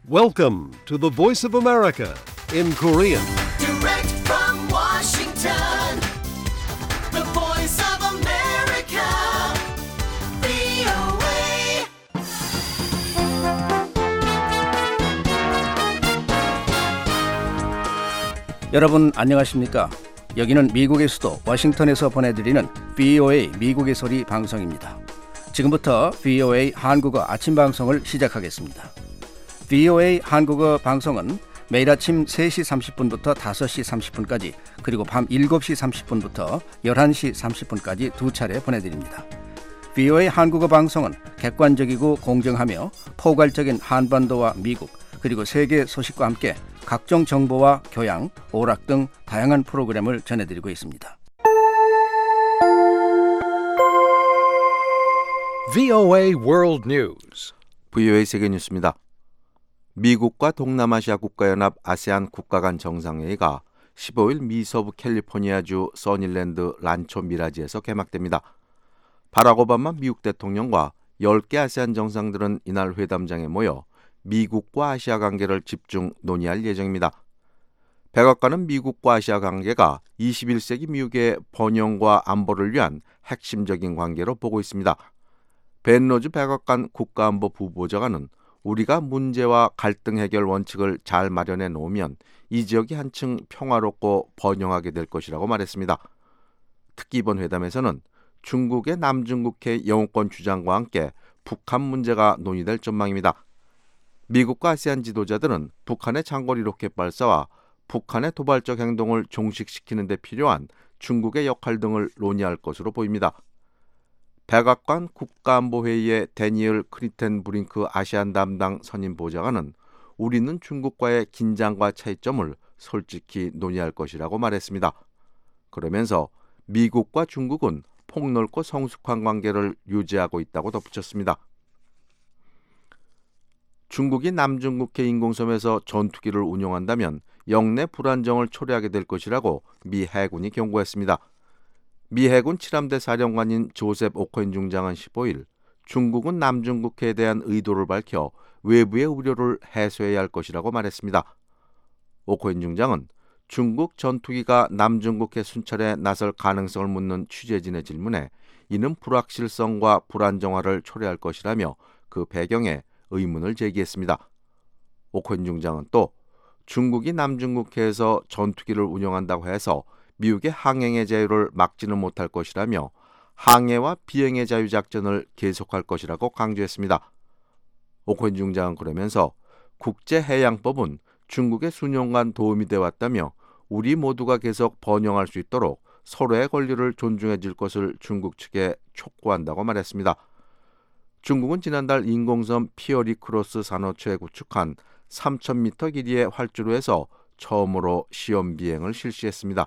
Welcome to the Voice of America in Korean. Direct from Washington, the voice of America, VOA. 여러분 안녕하십니까? 여기는 미국의 수도 워싱턴에서 보내드리는 VOA 미국의 소리 방송입니다. 지금부터 VOA 한국어 아침 방송을 시작하겠습니다. VOA 한국어 방송은 매일 아침 3시 30분부터 5시 30분까지 그리고 밤 7시 30분부터 11시 30분까지 두 차례 보내드립니다. VOA 한국어 방송은 객관적이고 공정하며 포괄적인 한반도와 미국 그리고 세계 소식과 함께 각종 정보와 교양, 오락 등 다양한 프로그램을 전해드리고 있습니다. VOA World News. VOA 세계 뉴스입니다. 미국과 동남아시아 국가연합 아세안 국가 간 정상회의가 15일 미서부 캘리포니아주 써닐랜드 란초 미라지에서 개막됩니다. 바락 오바마 미국 대통령과 10개 아세안 정상들은 이날 회담장에 모여 미국과 아시아 관계를 집중 논의할 예정입니다. 백악관은 미국과 아시아 관계가 21세기 미국의 번영과 안보를 위한 핵심적인 관계로 보고 있습니다. 벤 로즈 백악관 국가안보 부보좌관은 우리가 문제와 갈등 해결 원칙을 잘 마련해 놓으면 이 지역이 한층 평화롭고 번영하게 될 것이라고 말했습니다. 특히 이번 회담에서는 중국의 남중국해 영우권 주장과 함께 북한 문제가 논의될 전망입니다. 미국과 아세안 지도자들은 북한의 장거리 로켓 발사와 북한의 도발적 행동을 종식시키는 데 필요한 중국의 역할 등을 논의할 것으로 보입니다. 백악관 국가안보회의의 데니얼 크리텐브링크 아시안 담당 선임 보좌관은 우리는 중국과의 긴장과 차이점을 솔직히 논의할 것이라고 말했습니다. 그러면서 미국과 중국은 폭넓고 성숙한 관계를 유지하고 있다고 덧붙였습니다. 중국이 남중국해 인공섬에서 전투기를 운용한다면 영내 불안정을 초래하게 될 것이라고 미 해군이 경고했습니다. 미 해군 7함대 사령관인 조셉 오코엔 중장은 15일 중국은 남중국해에 대한 의도를 밝혀 외부의 우려를 해소해야 할 것이라고 말했습니다. 오코엔 중장은 중국 전투기가 남중국해 순찰에 나설 가능성을 묻는 취재진의 질문에 이는 불확실성과 불안정화를 초래할 것이라며 그 배경에 의문을 제기했습니다. 오코엔 중장은 또 중국이 남중국해에서 전투기를 운영한다고 해서 미국의 항행의 자유를 막지는 못할 것이라며 항해와 비행의 자유 작전을 계속할 것이라고 강조했습니다. 오코엔 중장은 그러면서 국제해양법은 중국의 수년간 도움이 되어 왔다며 우리 모두가 계속 번영할 수 있도록 서로의 권리를 존중해 줄 것을 중국 측에 촉구한다고 말했습니다. 중국은 지난달 인공섬 피어리 크로스 산호초에 구축한 3,000m 길이의 활주로에서 처음으로 시험 비행을 실시했습니다.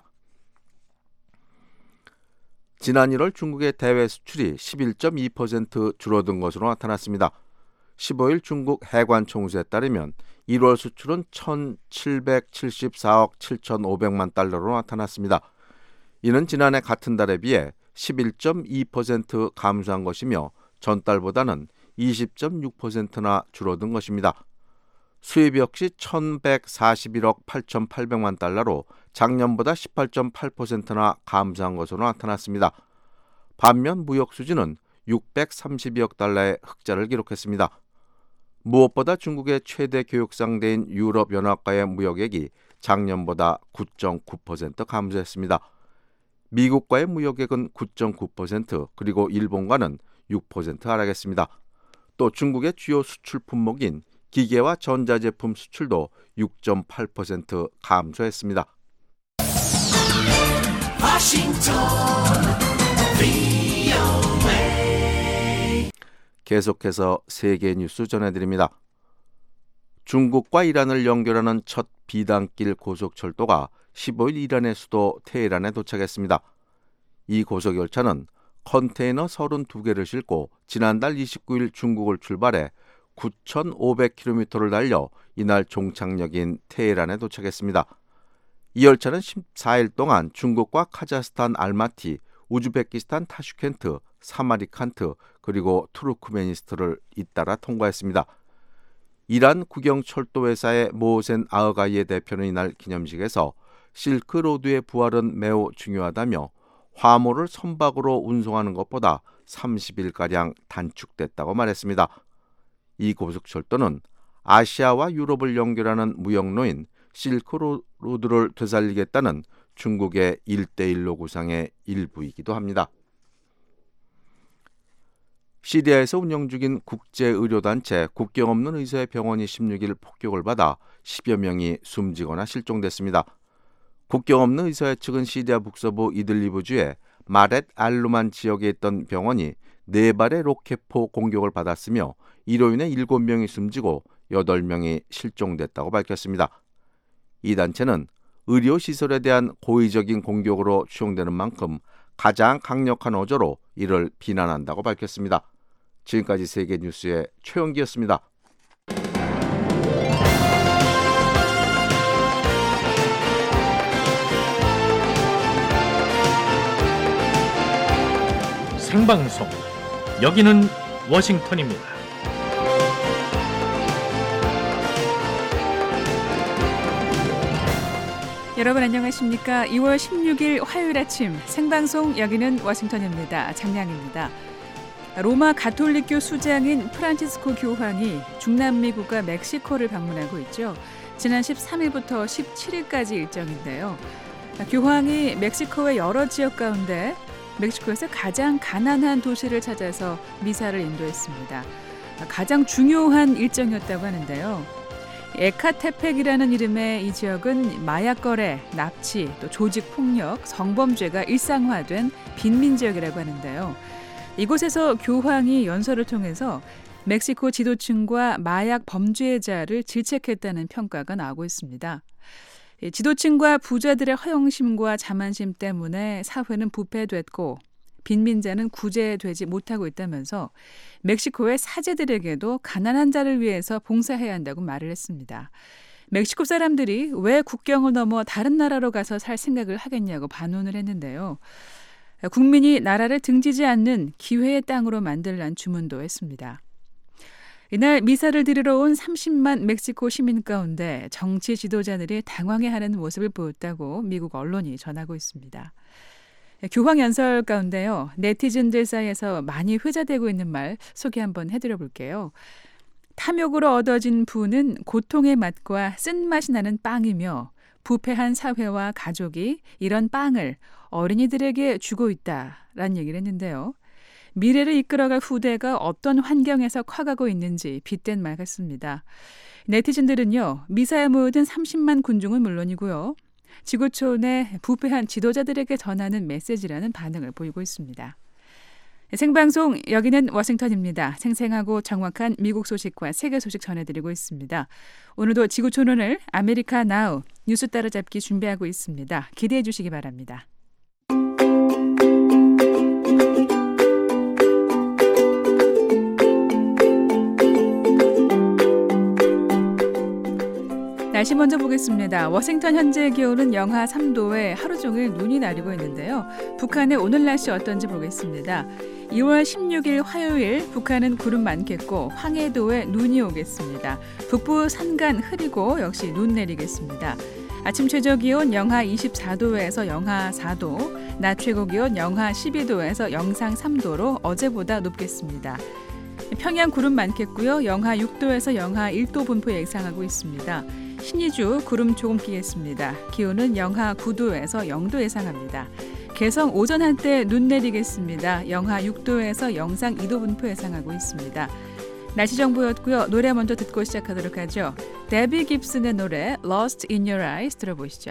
지난 1월 중국의 대외 수출이 11.2% 줄어든 것으로 나타났습니다. 15일 중국 해관 총수에 따르면 1월 수출은 1,774억 7,500만 달러로 나타났습니다. 이는 지난해 같은 달에 비해 11.2% 감소한 것이며 전달보다는 20.6%나 줄어든 것입니다. 수입 역시 1,141억 8,800만 달러로 작년보다 18.8%나 감소한 것으로 나타났습니다. 반면 무역 수지는 632억 달러의 흑자를 기록했습니다. 무엇보다 중국의 최대 교육 상대인 유럽연합과의 무역액이 작년보다 9.9% 감소했습니다. 미국과의 무역액은 9.9% 그리고 일본과는 6% 하락했습니다. 또 중국의 주요 수출 품목인 기계와 전자제품 수출도 6.8% 감소했습니다. 계속해서 세계 뉴스 전해드립니다. 중국과 이란을 연결하는 첫 비단길 고속철도가 15일 이란의 수도 테헤란에 도착했습니다. 이 고속열차는 컨테이너 32개를 싣고 지난달 29일 중국을 출발해 9,500km를 달려 이날 종착역인 테헤란에 도착했습니다. 이 열차는 14일 동안 중국과 카자흐스탄 알마티, 우즈베키스탄 타슈켄트, 사마리칸트 그리고 투르크메니스트를 잇따라 통과했습니다. 이란 국영철도회사의 모센 아흐가이의 대표는 이날 기념식에서 실크로드의 부활은 매우 중요하다며 화물을 선박으로 운송하는 것보다 30일가량 단축됐다고 말했습니다. 이 고속철도는 아시아와 유럽을 연결하는 무역로인 실크로드를 되살리겠다는 중국의 1대1로 구상의 일부이기도 합니다. 시리아에서 운영 중인 국제의료단체 국경 없는 의사의 병원이 16일 폭격을 받아 10여 명이 숨지거나 실종됐습니다. 국경 없는 의사회 측은 시리아 북서부 이들리브주의 마렛 알루만 지역에 있던 병원이 4발의 로켓포 공격을 받았으며 이로 인해 7명이 숨지고 8명이 실종됐다고 밝혔습니다. 이 단체는 의료시설에 대한 고의적인 공격으로 추정되는 만큼 가장 강력한 어조로 이를 비난한다고 밝혔습니다. 지금까지 세계뉴스의 최영기였습니다. 생방송 여기는 워싱턴입니다. 여러분 안녕하십니까? 2월 16일 화요일 아침 생방송 여기는 워싱턴입니다. 장량입니다. 로마 가톨릭교 수장인 프란치스코 교황이 중남미 국가 멕시코를 방문하고 있죠. 지난 13일부터 17일까지 일정인데요. 교황이 멕시코의 여러 지역 가운데 멕시코에서 가장 가난한 도시를 찾아서 미사를 인도했습니다. 가장 중요한 일정이었다고 하는데요. 에카테펙이라는 이름의 이 지역은 마약 거래, 납치, 또 조직 폭력, 성범죄가 일상화된 빈민 지역이라고 하는데요. 이곳에서 교황이 연설을 통해서 멕시코 지도층과 마약 범죄자를 질책했다는 평가가 나오고 있습니다. 지도층과 부자들의 허영심과 자만심 때문에 사회는 부패됐고 빈민자는 구제되지 못하고 있다면서 멕시코의 사제들에게도 가난한 자를 위해서 봉사해야 한다고 말을 했습니다. 멕시코 사람들이 왜 국경을 넘어 다른 나라로 가서 살 생각을 하겠냐고 반문을 했는데요. 국민이 나라를 등지지 않는 기회의 땅으로 만들란 주문도 했습니다. 이날 미사를 드리러 온 30만 멕시코 시민 가운데 정치 지도자들이 당황해하는 모습을 보였다고 미국 언론이 전하고 있습니다. 교황 연설 가운데요. 네티즌들 사이에서 많이 회자되고 있는 말 소개 한번 해드려 볼게요. 탐욕으로 얻어진 부는 고통의 맛과 쓴맛이 나는 빵이며 부패한 사회와 가족이 이런 빵을 어린이들에게 주고 있다라는 얘기를 했는데요. 미래를 이끌어갈 후대가 어떤 환경에서 커가고 있는지 빗댄 말 같습니다. 네티즌들은요. 미사에 모여든 30만 군중은 물론이고요. 지구촌의 부패한 지도자들에게 전하는 메시지라는 반응을 보이고 있습니다. 생방송 여기는 워싱턴입니다. 생생하고 정확한 미국 소식과 세계 소식 전해드리고 있습니다. 오늘도 지구촌론을 아메리카 나우 뉴스 따라잡기 준비하고 있습니다. 기대해 주시기 바랍니다. 날씨 먼저 보겠습니다. 워싱턴 현재 기온은 영하 3도에 하루 종일 눈이 내리고 있는데요. 북한의 오늘 날씨 어떤지 보겠습니다. 2월 16일 화요일 북한은 구름 많겠고 황해도에 눈이 오겠습니다. 북부 산간 흐리고 역시 눈 내리겠습니다. 아침 최저 기온 영하 24도에서 영하 4도, 낮 최고 기온 영하 12도에서 영상 3도로 어제보다 높겠습니다. 평양 구름 많겠고요. 영하 6도에서 영하 1도 분포 예상하고 있습니다. 신의주 구름 조금 끼겠습니다. 기온은 영하 9도에서 0도 예상합니다. 개성 오전 한때 눈 내리겠습니다. 영하 6도에서 영상 2도 분포 예상하고 있습니다. 날씨 정보였고요. 노래 먼저 듣고 시작하도록 하죠. 데비 깁슨의 노래 Lost in Your Eyes 들어보시죠.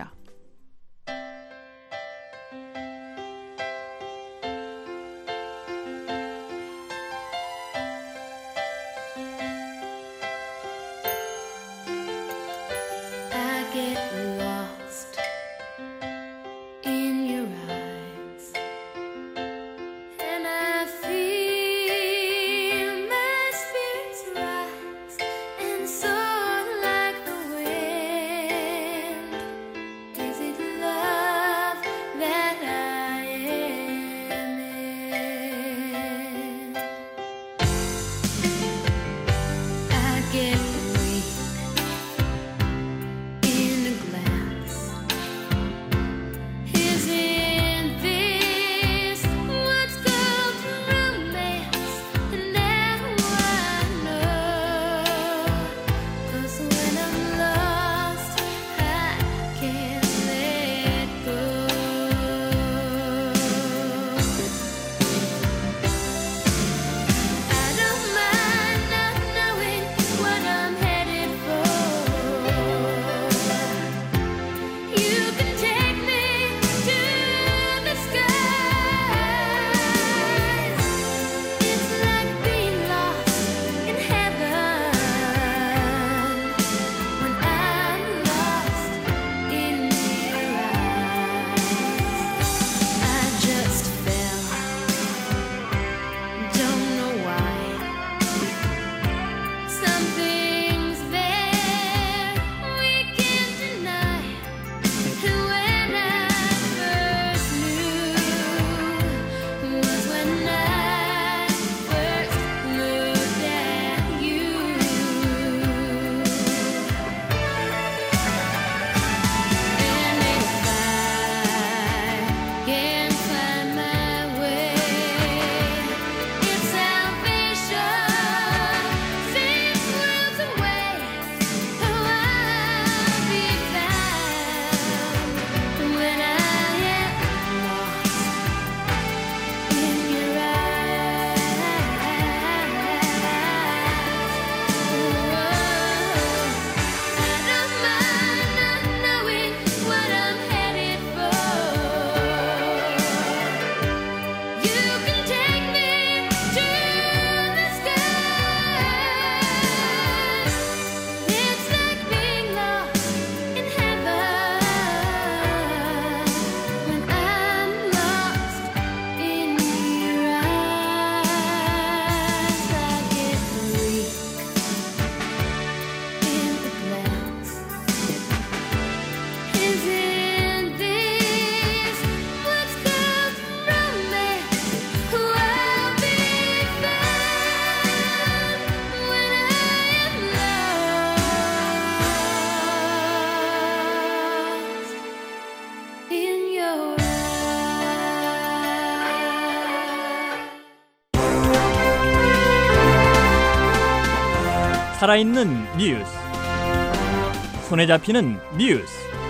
살아있는 뉴스, 손에 잡히는 뉴스,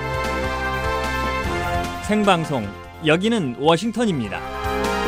생방송 여기는 워싱턴입니다.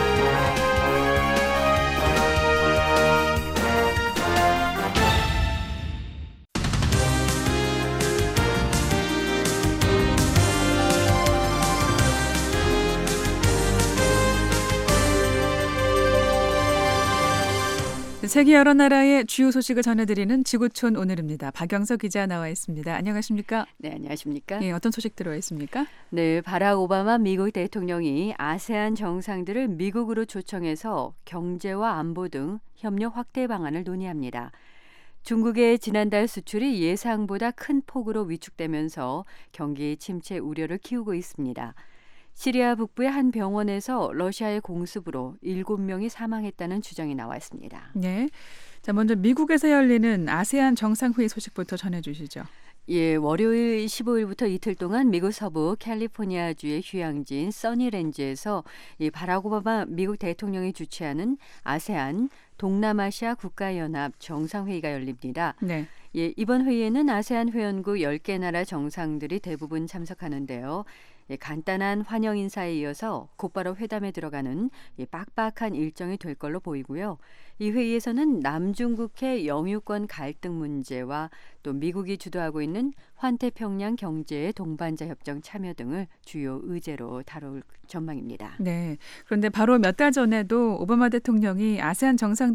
세계 여러 나라의 주요 소식을 전해드리는 지구촌 오늘입니다. 박영석 기자 나와 있습니다. 안녕하십니까? 네, 안녕하십니까? 예, 어떤 소식 들어와 있습니까? 네, 바락 오바마 미국 대통령이 아세안 정상들을 미국으로 초청해서 경제와 안보 등 협력 확대 방안을 논의합니다. 중국의 지난달 수출이 예상보다 큰 폭으로 위축되면서 경기 침체 우려를 키우고 있습니다. 시리아 북부의 한 병원에서 러시아의 공습으로 7명이 사망했다는 주장이 나왔습니다. 네, 자 먼저 미국에서 열리는 아세안 정상회의 소식부터 전해주시죠. 예, 월요일 15일부터 이틀 동안 미국 서부 캘리포니아주의 휴양지인 써니랜즈에서 바락 오바마 미국 대통령이 주최하는 아세안 동남아시아 국가연합 정상회의가 열립니다. 네. 예, 이번 회의에는 아세안 회원국 10개 나라 정상들이 대부분 참석하는데요. 예, 간단한 환영 인사에 이어서 곧바로 회담에 들어가는 빡빡한 일정이 될 걸로 보이고요. 이 회의에서는 남중국해 영유권 갈등 문제와 또 미국이 주도하고 있는 환태평양 경제 동반자 협정 참여 등을 주요 의제로 다룰 전망입니다. 네. 그런데 바로 몇 달 전에도 오바마 대통령이 아세안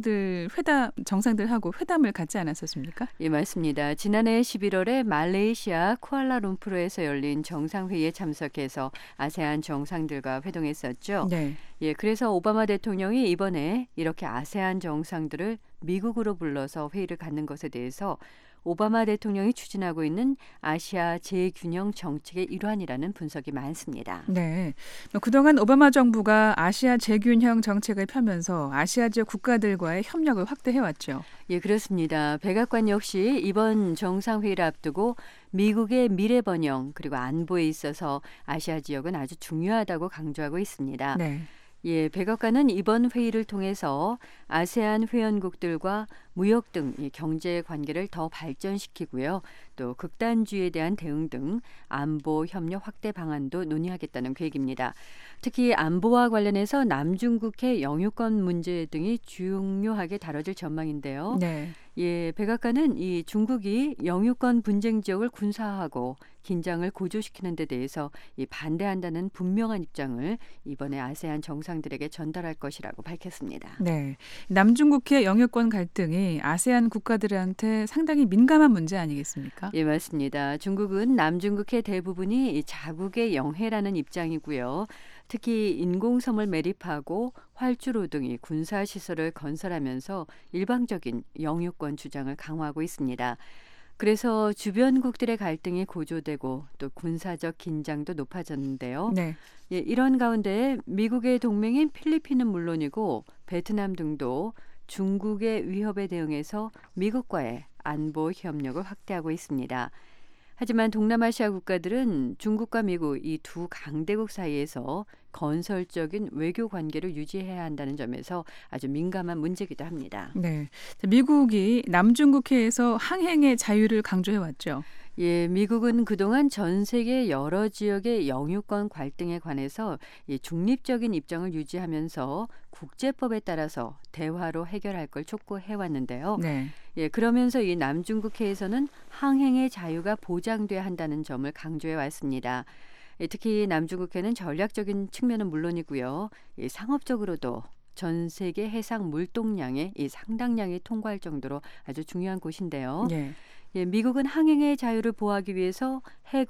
정상들하고 회담을 갖지 않았었습니까? 예, 맞습니다. 지난해 11월에 말레이시아 쿠알라룸푸르에서 열린 정상회의에 참석해서 아세안 정상들과 회동했었죠. 네. 예, 그래서 오바마 대통령이 이번에 이렇게 아세안 정상들을 미국으로 불러서 회의를 갖는 것에 대해서 오바마 대통령이 추진하고 있는 아시아 재균형 정책의 일환이라는 분석이 많습니다. 네. 그동안 오바마 정부가 아시아 재균형 정책을 펴면서 아시아 지역 국가들과의 협력을 확대해왔죠. 예, 그렇습니다. 백악관 역시 이번 정상회의를 앞두고 미국의 미래 번영 그리고 안보에 있어서 아시아 지역은 아주 중요하다고 강조하고 있습니다. 네. 예, 백악관은 이번 회의를 통해서 아세안 회원국들과 무역 등 경제 관계를 더 발전시키고요. 또 극단주의에 대한 대응 등 안보 협력 확대 방안도 논의하겠다는 계획입니다. 특히 안보와 관련해서 남중국해 영유권 문제 등이 중요하게 다뤄질 전망인데요. 네. 예, 백악관은 이 중국이 영유권 분쟁 지역을 군사화하고 긴장을 고조시키는 데 대해서 반대한다는 분명한 입장을 이번에 아세안 정상들에게 전달할 것이라고 밝혔습니다. 네. 남중국해 영유권 갈등이 아세안 국가들한테 상당히 민감한 문제 아니겠습니까? 예, 맞습니다. 중국은 남중국해 대부분이 자국의 영해라는 입장이고요. 특히 인공섬을 매립하고 활주로 등이 군사시설을 건설하면서 일방적인 영유권 주장을 강화하고 있습니다. 그래서 주변국들의 갈등이 고조되고 또 군사적 긴장도 높아졌는데요. 네. 예, 이런 가운데 미국의 동맹인 필리핀은 물론이고 베트남 등도 중국의 위협에 대응해서 미국과의 안보 협력을 확대하고 있습니다. 하지만 동남아시아 국가들은 중국과 미국 이 두 강대국 사이에서 건설적인 외교 관계를 유지해야 한다는 점에서 아주 민감한 문제이기도 합니다. 네. 미국이 남중국해에서 항행의 자유를 강조해왔죠. 예, 미국은 그동안 전 세계 여러 지역의 영유권 갈등에 관해서 중립적인 입장을 유지하면서 국제법에 따라서 대화로 해결할 걸 촉구해왔는데요. 네. 예, 그러면서 이 남중국해에서는 항행의 자유가 보장돼야 한다는 점을 강조해 왔습니다. 예, 특히 남중국해는 전략적인 측면은 물론이고요. 상업적으로도 전 세계 해상 물동량의 상당량이 통과할 정도로 아주 중요한 곳인데요. 네. 예, 미국은 항행의 자유를 보호하기 위해서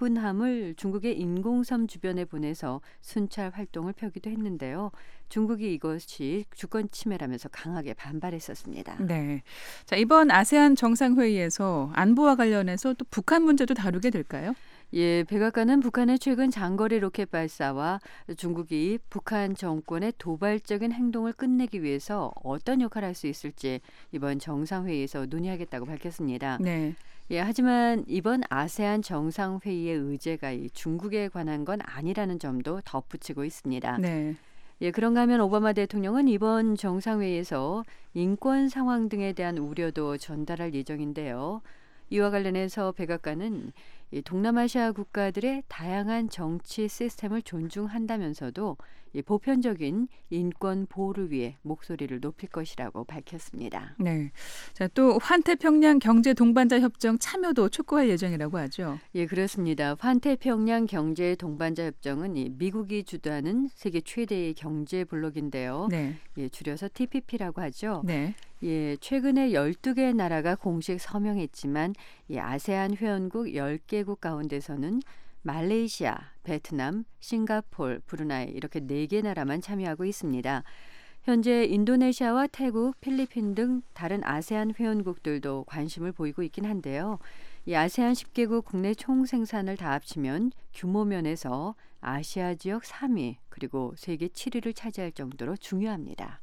해군함을 중국의 인공섬 주변에 보내서 순찰 활동을 펴기도 했는데요. 중국이 이것이 주권 침해라면서 강하게 반발했었습니다. 네. 자, 이번 아세안 정상회의에서 안보와 관련해서 또 북한 문제도 다루게 될까요? 예, 백악관은 북한의 최근 장거리 로켓 발사와 중국이 북한 정권의 도발적인 행동을 끝내기 위해서 어떤 역할을 할 수 있을지 이번 정상회의에서 논의하겠다고 밝혔습니다. 네. 예, 하지만 이번 아세안 정상회의의 의제가 이 중국에 관한 건 아니라는 점도 덧붙이고 있습니다. 네. 예, 그런가 하면 오바마 대통령은 이번 정상회의에서 인권 상황 등에 대한 우려도 전달할 예정인데요. 이와 관련해서 백악관은 이 동남아시아 국가들의 다양한 정치 시스템을 존중한다면서도 이 보편적인 인권 보호를 위해 목소리를 높일 것이라고 밝혔습니다. 네. 자, 또 환태평양 경제 동반자 협정 참여도 촉구할 예정이라고 하죠. 예, 그렇습니다. 환태평양 경제 동반자 협정은 이 미국이 주도하는 세계 최대의 경제 블록인데요. 네. 예, 줄여서 TPP라고 하죠. 네. 예, 최근에 12개 나라가 공식 서명했지만 이 아세안 회원국 10개국 가운데서는 말레이시아, 베트남, 싱가포르, 브루나이 이렇게 4개 나라만 참여하고 있습니다. 현재 인도네시아와 태국, 필리핀 등 다른 아세안 회원국들도 관심을 보이고 있긴 한데요. 이 아세안 10개국 국내 총 생산을 다 합치면 규모 면에서 아시아 지역 3위 그리고 세계 7위를 차지할 정도로 중요합니다.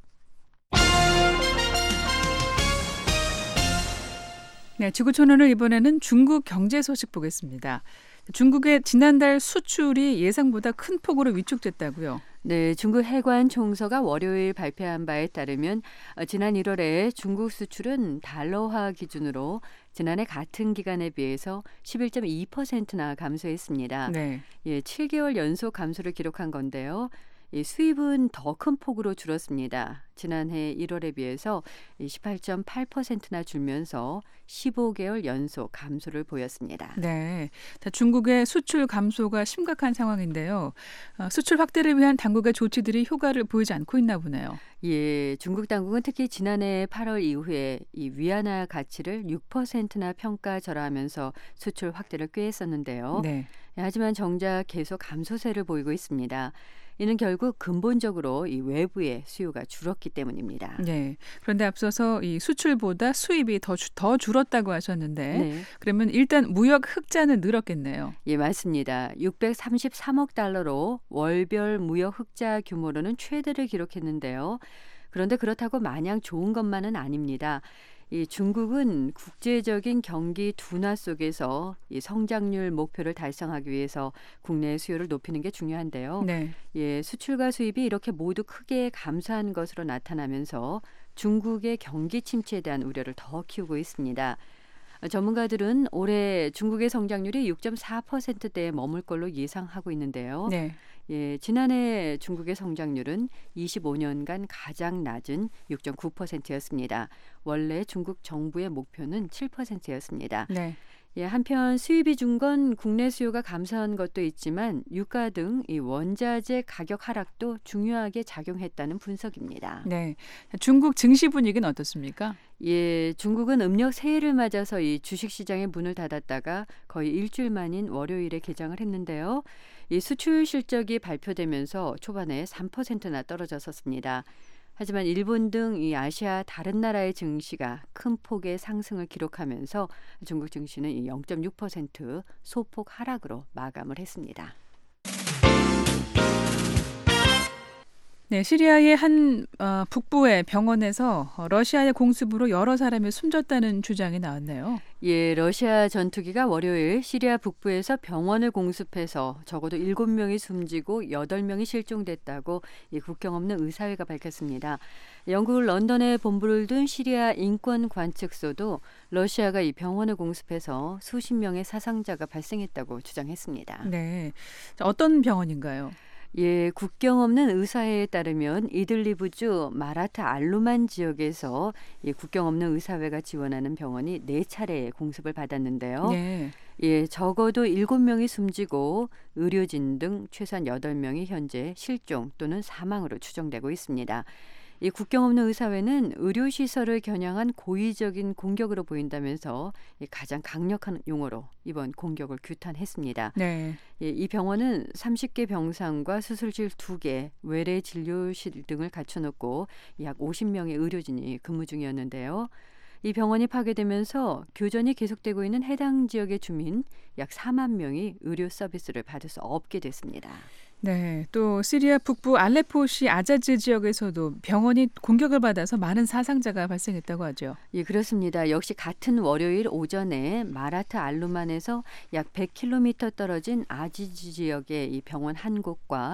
네, 지구촌오늘 이번에는 중국 경제 소식 보겠습니다. 중국의 지난달 수출이 예상보다 큰 폭으로 위축됐다고요. 네, 중국 해관 총서가 월요일 발표한 바에 따르면 지난 1월에 중국 수출은 달러화 기준으로 지난해 같은 기간에 비해서 11.2%나 감소했습니다. 네. 예, 7개월 연속 감소를 기록한 건데요. 이 수입은 더 큰 폭으로 줄었습니다. 지난해 1월에 비해서 18.8%나 줄면서 15개월 연속 감소를 보였습니다. 네, 중국의 수출 감소가 심각한 상황인데요. 수출 확대를 위한 당국의 조치들이 효과를 보이지 않고 있나 보네요. 예, 중국 당국은 특히 지난해 8월 이후에 이 위안화 가치를 6%나 평가절하하면서 수출 확대를 꾀했었는데요. 네. 하지만 정작 계속 감소세를 보이고 있습니다. 이는 결국 근본적으로 이 외부의 수요가 줄었기 때문입니다. 네. 그런데 앞서서 이 수출보다 수입이 더 줄었다고 하셨는데 네. 그러면 일단 무역 흑자는 늘었겠네요. 예, 맞습니다. 633억 달러로 월별 무역 흑자 규모로는 최대를 기록했는데요. 그런데 그렇다고 마냥 좋은 것만은 아닙니다. 이 중국은 국제적인 경기 둔화 속에서 이 성장률 목표를 달성하기 위해서 국내 수요를 높이는 게 중요한데요. 네. 예, 수출과 수입이 이렇게 모두 크게 감소한 것으로 나타나면서 중국의 경기 침체에 대한 우려를 더 키우고 있습니다. 전문가들은 올해 중국의 성장률이 6.4%대에 머물 걸로 예상하고 있는데요. 네. 예, 지난해 중국의 성장률은 25년간 가장 낮은 6.9%였습니다. 원래 중국 정부의 목표는 7%였습니다. 네. 예, 한편 수입이 준 건 국내 수요가 감소한 것도 있지만 유가 등 이 원자재 가격 하락도 중요하게 작용했다는 분석입니다. 네. 중국 증시 분위기는 어떻습니까? 예, 중국은 음력 새해를 맞아서 이 주식시장의 문을 닫았다가 거의 일주일 만인 월요일에 개장을 했는데요. 이 수출 실적이 발표되면서 초반에 3%나 떨어졌었습니다. 하지만 일본 등 이 아시아 다른 나라의 증시가 큰 폭의 상승을 기록하면서 중국 증시는 0.6% 소폭 하락으로 마감을 했습니다. 네, 시리아의 한 북부의 병원에서 러시아의 공습으로 여러 사람이 숨졌다는 주장이 나왔네요. 예, 러시아 전투기가 월요일 시리아 북부에서 병원을 공습해서 적어도 7명이 숨지고 8명이 실종됐다고 국경 없는 의사회가 밝혔습니다. 영국 런던에 본부를 둔 시리아 인권관측소도 러시아가 이 병원을 공습해서 수십 명의 사상자가 발생했다고 주장했습니다. 네, 어떤 병원인가요? 예, 국경 없는 의사회에 따르면 이들리브주 마라트 알루만 지역에서 국경 없는 의사회가 지원하는 병원이 4차례 공습을 받았는데요. 네. 예, 적어도 7명이 숨지고 의료진 등 최소한 8명이 현재 실종 또는 사망으로 추정되고 있습니다. 이 국경 없는 의사회는 의료시설을 겨냥한 고의적인 공격으로 보인다면서 가장 강력한 용어로 이번 공격을 규탄했습니다. 네. 예, 이 병원은 30개 병상과 수술실 2개, 외래 진료실 등을 갖춰놓고 약 50명의 의료진이 근무 중이었는데요. 이 병원이 파괴되면서 교전이 계속되고 있는 해당 지역의 주민 약 4만 명이 의료 서비스를 받을 수 없게 됐습니다. 네, 또 시리아 북부 알레포시 아자즈 지역에서도 병원이 공격을 받아서 많은 사상자가 발생했다고 하죠. 예, 그렇습니다. 역시 같은 월요일 오전에 마라트 알루만에서 약 100km 떨어진 아지즈 지역의 이 병원 한 곳과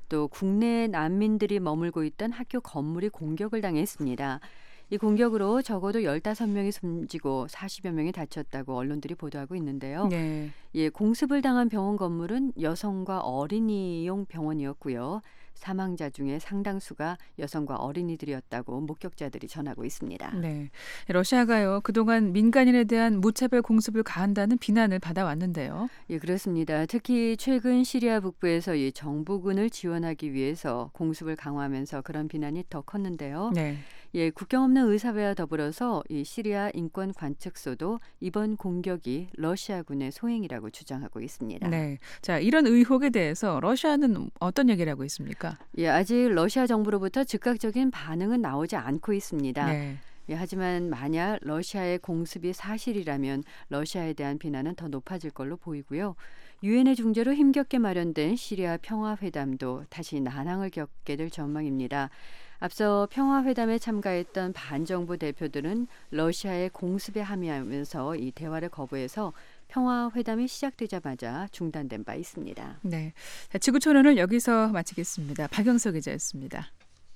또 국내 난민들이 머물고 있던 학교 건물이 공격을 당했습니다. 이 공격으로 적어도 15명이 숨지고 40여 명이 다쳤다고 언론들이 보도하고 있는데요. 네. 예, 공습을 당한 병원 건물은 여성과 어린이용 병원이었고요. 사망자 중에 상당수가 여성과 어린이들이었다고 목격자들이 전하고 있습니다. 네. 러시아가요, 그동안 민간인에 대한 무차별 공습을 가한다는 비난을 받아왔는데요. 예, 그렇습니다. 특히 최근 시리아 북부에서 이 정부군을 지원하기 위해서 공습을 강화하면서 그런 비난이 더 컸는데요. 네. 예, 국경 없는 의사회와 더불어서 이 시리아 인권 관측소도 이번 공격이 러시아군의 소행이라고 주장하고 있습니다. 네. 자, 이런 의혹에 대해서 러시아는 어떤 얘기를 하고 있습니까? 예, 아직 러시아 정부로부터 즉각적인 반응은 나오지 않고 있습니다. 네. 예, 하지만 만약 러시아의 공습이 사실이라면 러시아에 대한 비난은 더 높아질 걸로 보이고요. 유엔의 중재로 힘겹게 마련된 시리아 평화회담도 다시 난항을 겪게 될 전망입니다. 앞서 평화회담에 참가했던 반정부 대표들은 러시아의 공습에 합의하면서 이 대화를 거부해서 평화회담이 시작되자마자 중단된 바 있습니다. 네. 자, 지구촌언을 여기서 마치겠습니다. 박영석 기자였습니다.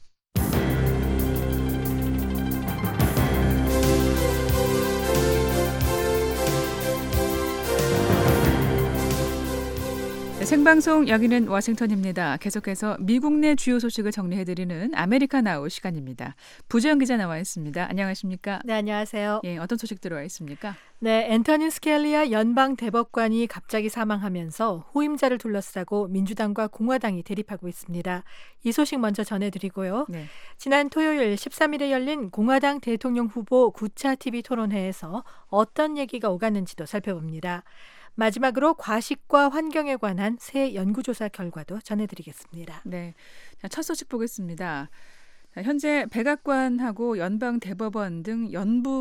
네, 생방송 여기는 워싱턴입니다. 계속해서 미국 내 주요 소식을 정리해드리는 아메리카 나우 시간입니다. 부재영 기자 나와 있습니다. 안녕하십니까? 네, 안녕하세요. 예, 어떤 소식 들어와 있습니까? 네, 앤토니 스켈리아 연방 대법관이 갑자기 사망하면서 후임자를 둘러싸고 민주당과 공화당이 대립하고 있습니다. 이 소식 먼저 전해드리고요. 네. 지난 토요일 13일에 열린 공화당 대통령 후보 9차 TV 토론회에서 어떤 얘기가 오갔는지도 살펴봅니다. 마지막으로 과식과 환경에 관한 새 연구조사 결과도 전해드리겠습니다. 네, 자, 첫 소식 보겠습니다. 자, 현재 백악관하고 연방대법원 등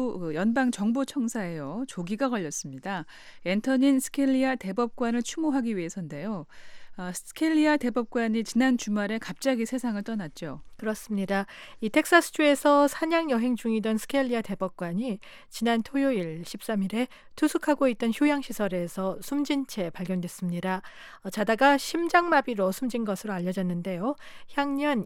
연방정보청사에요, 조기가 걸렸습니다. 앤토니 스켈리아 대법관을 추모하기 위해서인데요. 스켈리아 대법관이 지난 주말에 갑자기 세상을 떠났죠. 그렇습니다. 이 텍사스주에서 사냥 여행 중이던 스켈리아 대법관이 지난 토요일 13일에 투숙하고 있던 휴양시설에서 숨진 채 발견됐습니다. 자다가 심장마비로 숨진 것으로 알려졌는데요. 향년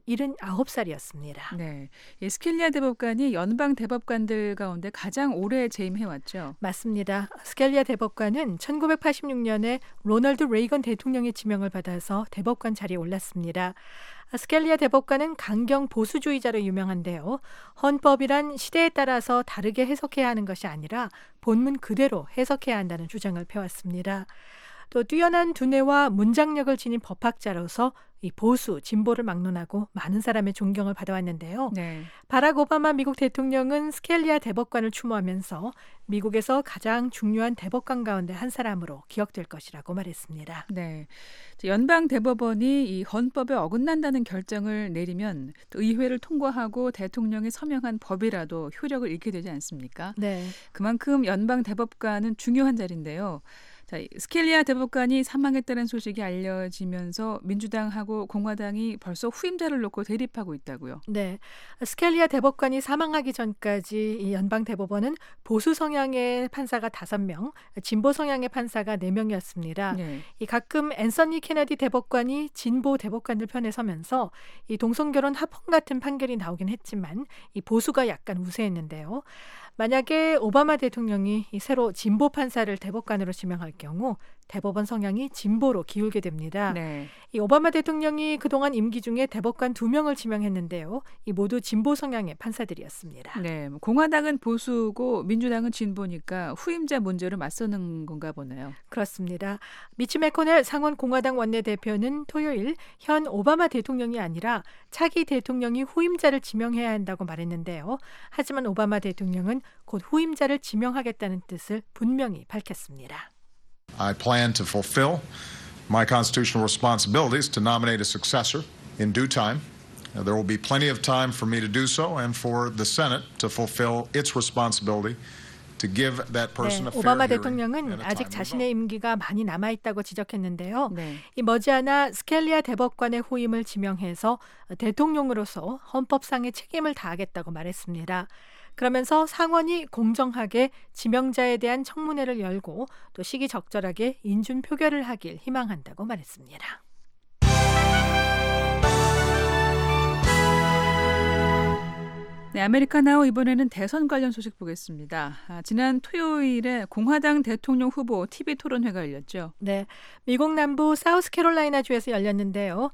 79살이었습니다. 네, 이 스켈리아 대법관이 연방 대법관들 가운데 가장 오래 재임해왔죠. 맞습니다. 스켈리아 대법관은 1986년에 로널드 레이건 대통령의 지명을 받아서 대법관 자리에 올랐습니다. 스켈리아 대법관은 강경 보수주의자로 유명한데요. 헌법이란 시대에 따라서 다르게 해석해야 하는 것이 아니라 본문 그대로 해석해야 한다는 주장을 펴왔습니다. 또 뛰어난 두뇌와 문장력을 지닌 법학자로서 이 보수, 진보를 막론하고 많은 사람의 존경을 받아왔는데요. 네. 바락 오바마 미국 대통령은 스켈리아 대법관을 추모하면서 미국에서 가장 중요한 대법관 가운데 한 사람으로 기억될 것이라고 말했습니다. 네. 연방 대법원이 이 헌법에 어긋난다는 결정을 내리면 또 의회를 통과하고 대통령이 서명한 법이라도 효력을 잃게 되지 않습니까? 네. 그만큼 연방 대법관은 중요한 자리인데요. 자, 스켈리아 대법관이 사망했다는 소식이 알려지면서 민주당하고 공화당이 벌써 후임자를 놓고 대립하고 있다고요. 네, 스켈리아 대법관이 사망하기 전까지 이 연방 대법원은 보수 성향의 판사가 5명, 진보 성향의 판사가 4명이었습니다. 네. 이 가끔 앤서니 케네디 대법관이 진보 대법관들 편에 서면서 이 동성결혼 합헌 같은 판결이 나오긴 했지만 이 보수가 약간 우세했는데요. 만약에 오바마 대통령이 이 새로 진보 판사를 대법관으로 지명할 경우 대법원 성향이 진보로 기울게 됩니다. 네. 이 오바마 대통령이 그동안 임기 중에 대법관 2명을 지명했는데요. 이 모두 진보 성향의 판사들이었습니다. 네, 공화당은 보수고 민주당은 진보니까 후임자 문제로 맞서는 건가 보네요. 그렇습니다. 미치 매코넬 상원 공화당 원내대표는 토요일 현 오바마 대통령이 아니라 차기 대통령이 후임자를 지명해야 한다고 말했는데요. 하지만 오바마 대통령은 곧 후임자를 지명하겠다는 뜻을 분명히 밝혔습니다. I plan to fulfill my constitutional responsibilities to nominate a successor in due time. There will be plenty of time for me to do so and for the Senate to fulfill its responsibility to give that person a fair 오바마 hearing 대통령은 and a 아직 timely 자신의 vote. 임기가 많이 남아있다고 지적했는데요. 네. 이 머지않아 스켈리아 대법관의 후임을 지명해서 대통령으로서 헌법상의 책임을 다하겠다고 말했습니다. 그러면서 상원이 공정하게 지명자에 대한 청문회를 열고 또 시기적절하게 인준 표결을 하길 희망한다고 말했습니다. 네, 아메리카 나우 이번에는 대선 관련 소식 보겠습니다. 지난 토요일에 공화당 대통령 후보 TV 토론회가 열렸죠. 네, 미국 남부 사우스캐롤라이나주에서 열렸는데요.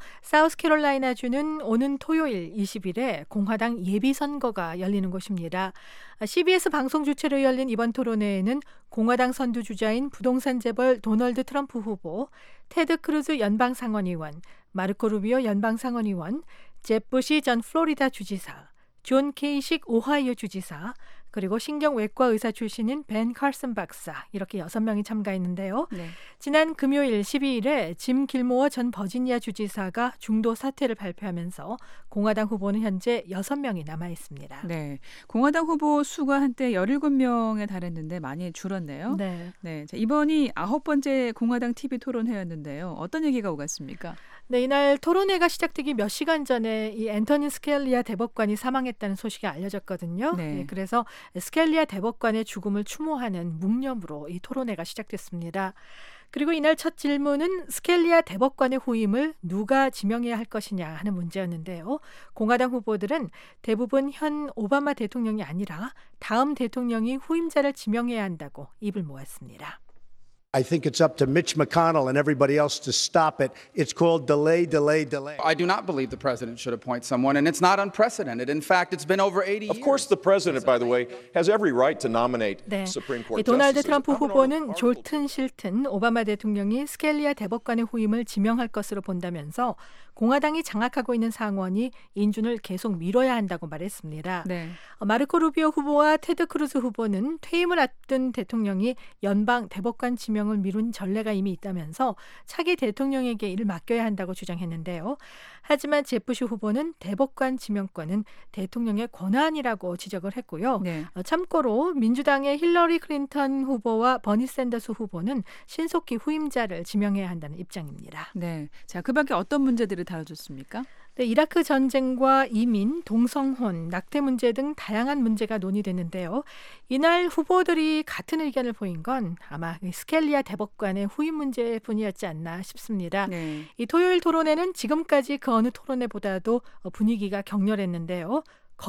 사우스캐롤라이나주는 오는 토요일 20일에 공화당 예비선거가 열리는 곳입니다. CBS 방송 주최로 열린 이번 토론회에는 공화당 선두주자인 부동산 재벌 도널드 트럼프 후보, 테드 크루즈 연방상원의원, 마르코 루비오 연방상원의원, 잽 부시 전 플로리다 주지사, 존 케이식 오하이오 주지사, 그리고 신경외과 의사 출신인 벤 칼슨 박사 이렇게 6명이 참가했는데요. 네. 지난 금요일 12일에 짐 길모어 전 버지니아 주지사가 중도 사퇴를 발표하면서 공화당 후보는 현재 6명이 남아 있습니다. 네, 공화당 후보 수가 한때 17명에 달했는데 많이 줄었네요. 네. 네, 자, 이번이 9번째 공화당 TV 토론회였는데요. 어떤 얘기가 오갔습니까? 네, 이날 토론회가 시작되기 몇 시간 전에 이 앤토니 스켈리아 대법관이 사망했다는 소식이 알려졌거든요. 네. 네, 그래서 스켈리아 대법관의 죽음을 추모하는 묵념으로 이 토론회가 시작됐습니다. 그리고 이날 첫 질문은 스켈리아 대법관의 후임을 누가 지명해야 할 것이냐 하는 문제였는데요. 공화당 후보들은 대부분 현 오바마 대통령이 아니라 다음 대통령이 후임자를 지명해야 한다고 입을 모았습니다. I think it's up to Mitch McConnell and everybody else to stop it. It's called delay, delay, delay. I do not believe the president should appoint someone, and it's not unprecedented. In fact, it's been over 80 years. Of course, the president, by the way, has every right to nominate 네. Supreme Court 도널드 justices. 트럼프 후보는 좋든 싫든 오바마 대통령이 스켈리아 대법관의 후임을 지명할 것으로 본다면서 공화당이 장악하고 있는 상원이 인준을 계속 미뤄야 한다고 말했습니다. 네. 마르코 루비오 후보와 테드 크루즈 후보는 퇴임을 앞둔 대통령이 연방 대법관 지명을 미룬 전례가 이미 있다면서 차기 대통령에게 이를 맡겨야 한다고 주장했는데요. 하지만 잽 부시 후보는 대법관 지명권은 대통령의 권한이라고 지적을 했고요. 네. 참고로 민주당의 힐러리 클린턴 후보와 버니 샌더스 후보는 신속히 후임자를 지명해야 한다는 입장입니다. 네, 자, 그밖에 어떤 문제들을 다뤄줬습니까? 네, 이라크 전쟁과 이민, 동성혼, 낙태 문제 등 다양한 문제가 논의됐는데요. 이날 후보들이 같은 의견을 보인 건 아마 스켈리아 대법관의 후임 문제뿐이었지 않나 싶습니다. 네. 이 토요일 토론회는 지금까지 그 어느 토론회보다도 분위기가 격렬했는데요.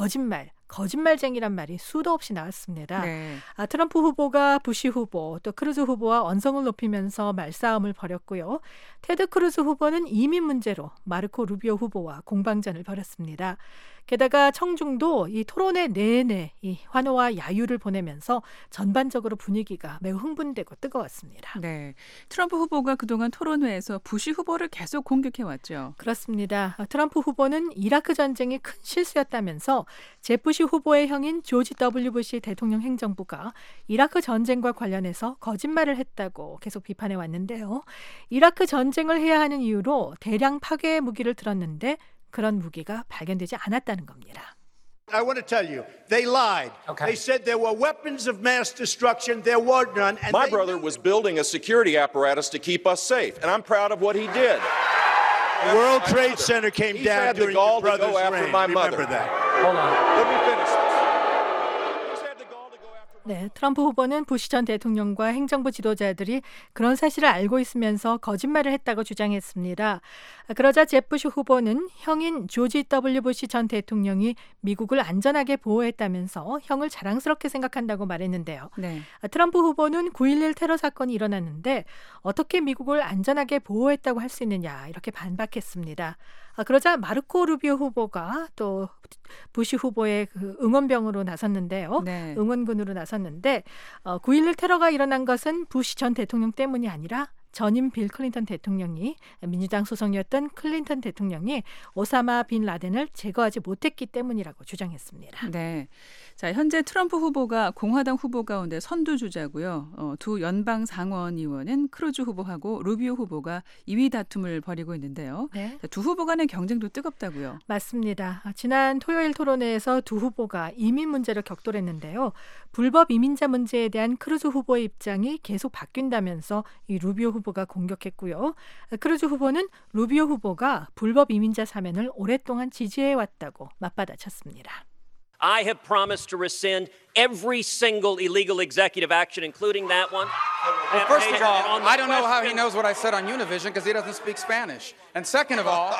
거짓말쟁이란 말이 수도 없이 나왔습니다. 네. 트럼프 후보가 부시 후보 또 크루즈 후보와 언성을 높이면서 말싸움을 벌였고요. 테드 크루즈 후보는 이민 문제로 마르코 루비오 후보와 공방전을 벌였습니다. 게다가 청중도 이 토론회 내내 이 환호와 야유를 보내면서 전반적으로 분위기가 매우 흥분되고 뜨거웠습니다. 네, 트럼프 후보가 그동안 토론회에서 부시 후보를 계속 공격해왔죠. 그렇습니다. 트럼프 후보는 이라크 전쟁이 큰 실수였다면서 잽 부시 후보의 형인 조지 W. 부시 대통령 행정부가 이라크 전쟁과 관련해서 거짓말을 했다고 계속 비판해 왔는데요. 이라크 전쟁을 해야 하는 이유로 대량 파괴 무기를 들었는데 그런 무기가 발견되지 않았다는 겁니다. I want to tell you, they lied. They said there were weapons of mass destruction. There were none. And My brother was building a security apparatus to keep us safe, and I'm proud of what he did. The World Trade Center came He's down had the during gall your to go brother's after reign. my mother. Remember that. Hold on. Let me finish this. 네, 트럼프 후보는 부시 전 대통령과 행정부 지도자들이 그런 사실을 알고 있으면서 거짓말을 했다고 주장했습니다. 그러자 잽 부시 후보는 형인 조지 W. 부시 전 대통령이 미국을 안전하게 보호했다면서 형을 자랑스럽게 생각한다고 말했는데요. 네. 트럼프 후보는 9.11 테러 사건이 일어났는데 어떻게 미국을 안전하게 보호했다고 할 수 있느냐 이렇게 반박했습니다. 그러자 마르코 루비오 후보가 또 부시 후보의 그 응원병으로 나섰는데요. 네. 응원군으로 나섰는데 9.11 테러가 일어난 것은 부시 전 대통령 때문이 아니라 전임 빌 클린턴 대통령이 민주당 소속이었던 클린턴 대통령이 오사마 빈 라덴을 제거하지 못했기 때문이라고 주장했습니다. 네, 자, 현재 트럼프 후보가 공화당 후보 가운데 선두주자고요. 두 연방 상원 의원은 크루즈 후보하고 루비오 후보가 2위 다툼을 벌이고 있는데요. 네. 자, 두 후보 간의 경쟁도 뜨겁다고요. 맞습니다. 지난 토요일 토론회에서 두 후보가 이민 문제로 격돌했는데요. 불법 이민자 문제에 대한 크루즈 후보의 입장이 계속 바뀐다면서 이 루비오 후보가 공격했고요. 크루즈 후보는 루비오 후보가 불법 이민자 사면을 오랫동안 지지해왔다고 맞받아쳤습니다. I have promised to rescind every single illegal executive action, including that one. Well, first of all, I don't know how he knows what I said on Univision because he doesn't speak Spanish. And second of all,